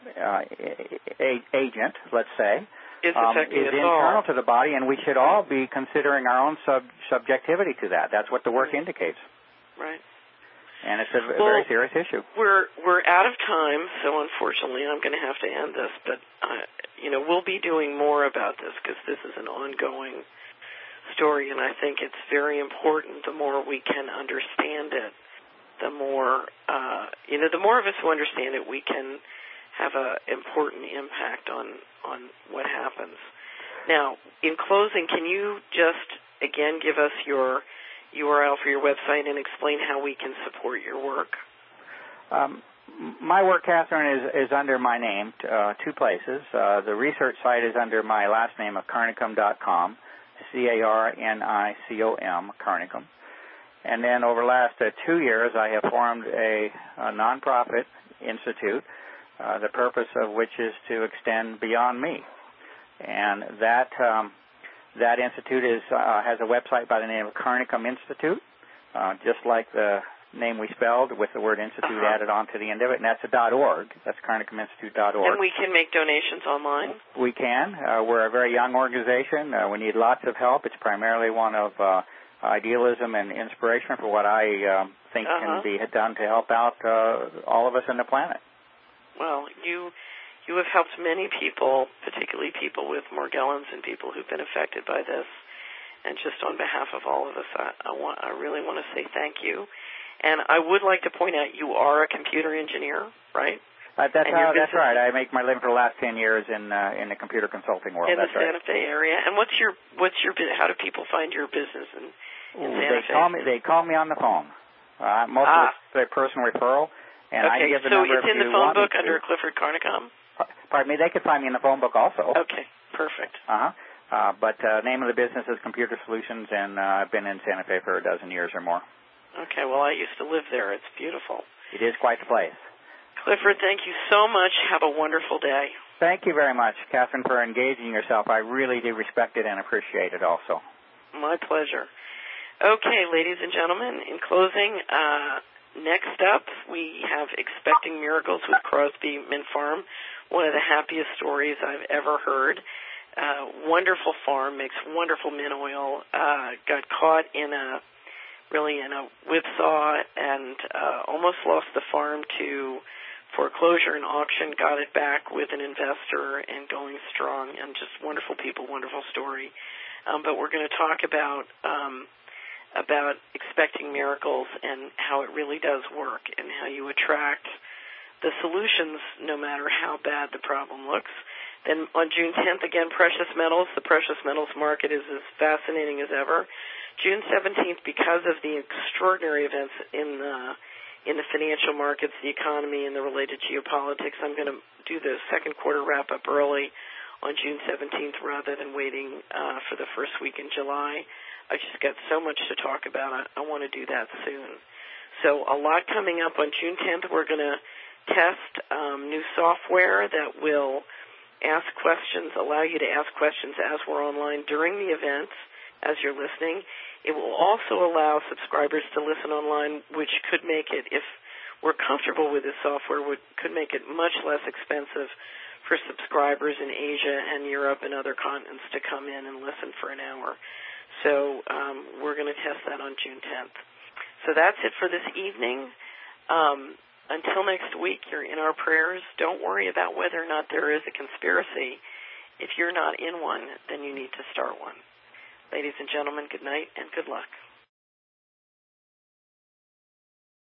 B: agent, let's say,
A: is
B: internal to the body, and we should all be considering our own subjectivity to that. That's what the work indicates.
A: Right.
B: And it's a very serious issue.
A: We're out of time, so unfortunately I'm going to have to end this. But we'll be doing more about this, because this is an ongoing story, and I think it's very important. The more we can understand it, the more the more of us who understand it, we can have an important impact on what happens. Now, in closing, can you just, again, give us your URL for your website and explain how we can support your work?
B: My work, Catherine, is under my name, two places. The research site is under my last name of Carnicom.com, CARNICOM, Carnicom. And then over the last 2 years, I have formed a nonprofit institute, the purpose of which is to extend beyond me. And that institute has a website by the name of Carnicom Institute, just like the name we spelled, with the word institute added on to the end of it, and that's .org. That's CarnicomInstitute.org.
A: And we can make donations online?
B: We can. We're a very young organization. We need lots of help. It's primarily one of idealism and inspiration for what I think can be done to help out all of us on the planet. Well,
A: you have helped many people, particularly people with Morgellons and people who've been affected by this. And just on behalf of all of us, I really want to say thank you. And I would like to point out you are a computer engineer, right?
B: That's right. I make my living for the last 10 years in the computer consulting world.
A: In the Santa Fe area. And what's your how do people find your business in Santa Fe?
B: They call me on the phone. Most of it's a personal referral. And I give the
A: so
B: number
A: it's in the phone book under Clifford Carnicom?
B: Pardon me, they could find me in the phone book also.
A: Okay, perfect.
B: But name of the business is Computer Solutions, and I've been in Santa Fe for a dozen years or more.
A: Okay, well, I used to live there. It's beautiful.
B: It is quite the place.
A: Clifford, thank you so much. Have a wonderful day.
B: Thank you very much, Catherine, for engaging yourself. I really do respect it and appreciate it also.
A: My pleasure. Okay, ladies and gentlemen, in closing, next up, we have Expecting Miracles with Crosby Mint Farm, one of the happiest stories I've ever heard. wonderful farm, makes wonderful mint oil, got caught in a whipsaw and almost lost the farm to foreclosure and auction, got it back with an investor and going strong, and just wonderful people, wonderful story. But we're going to talk about expecting miracles and how it really does work and how you attract the solutions no matter how bad the problem looks. Then on June 10th, again, precious metals. The precious metals market is as fascinating as ever. June 17th, because of the extraordinary events in the financial markets, the economy, and the related geopolitics, I'm going to do the second quarter wrap-up early on June 17th rather than waiting for the first week in July. I just got so much to talk about. I want to do that soon. So a lot coming up on June 10th. We're going to test new software that will ask questions, allow you to ask questions as we're online during the events, as you're listening. It will also allow subscribers to listen online, which could make it, if we're comfortable with this software, could make it much less expensive for subscribers in Asia and Europe and other continents to come in and listen for an hour. So we're going to test that on June 10th. So that's it for this evening. Until next week, you're in our prayers. Don't worry about whether or not there is a conspiracy. If you're not in one, then you need to start one. Ladies and gentlemen, good night and good luck.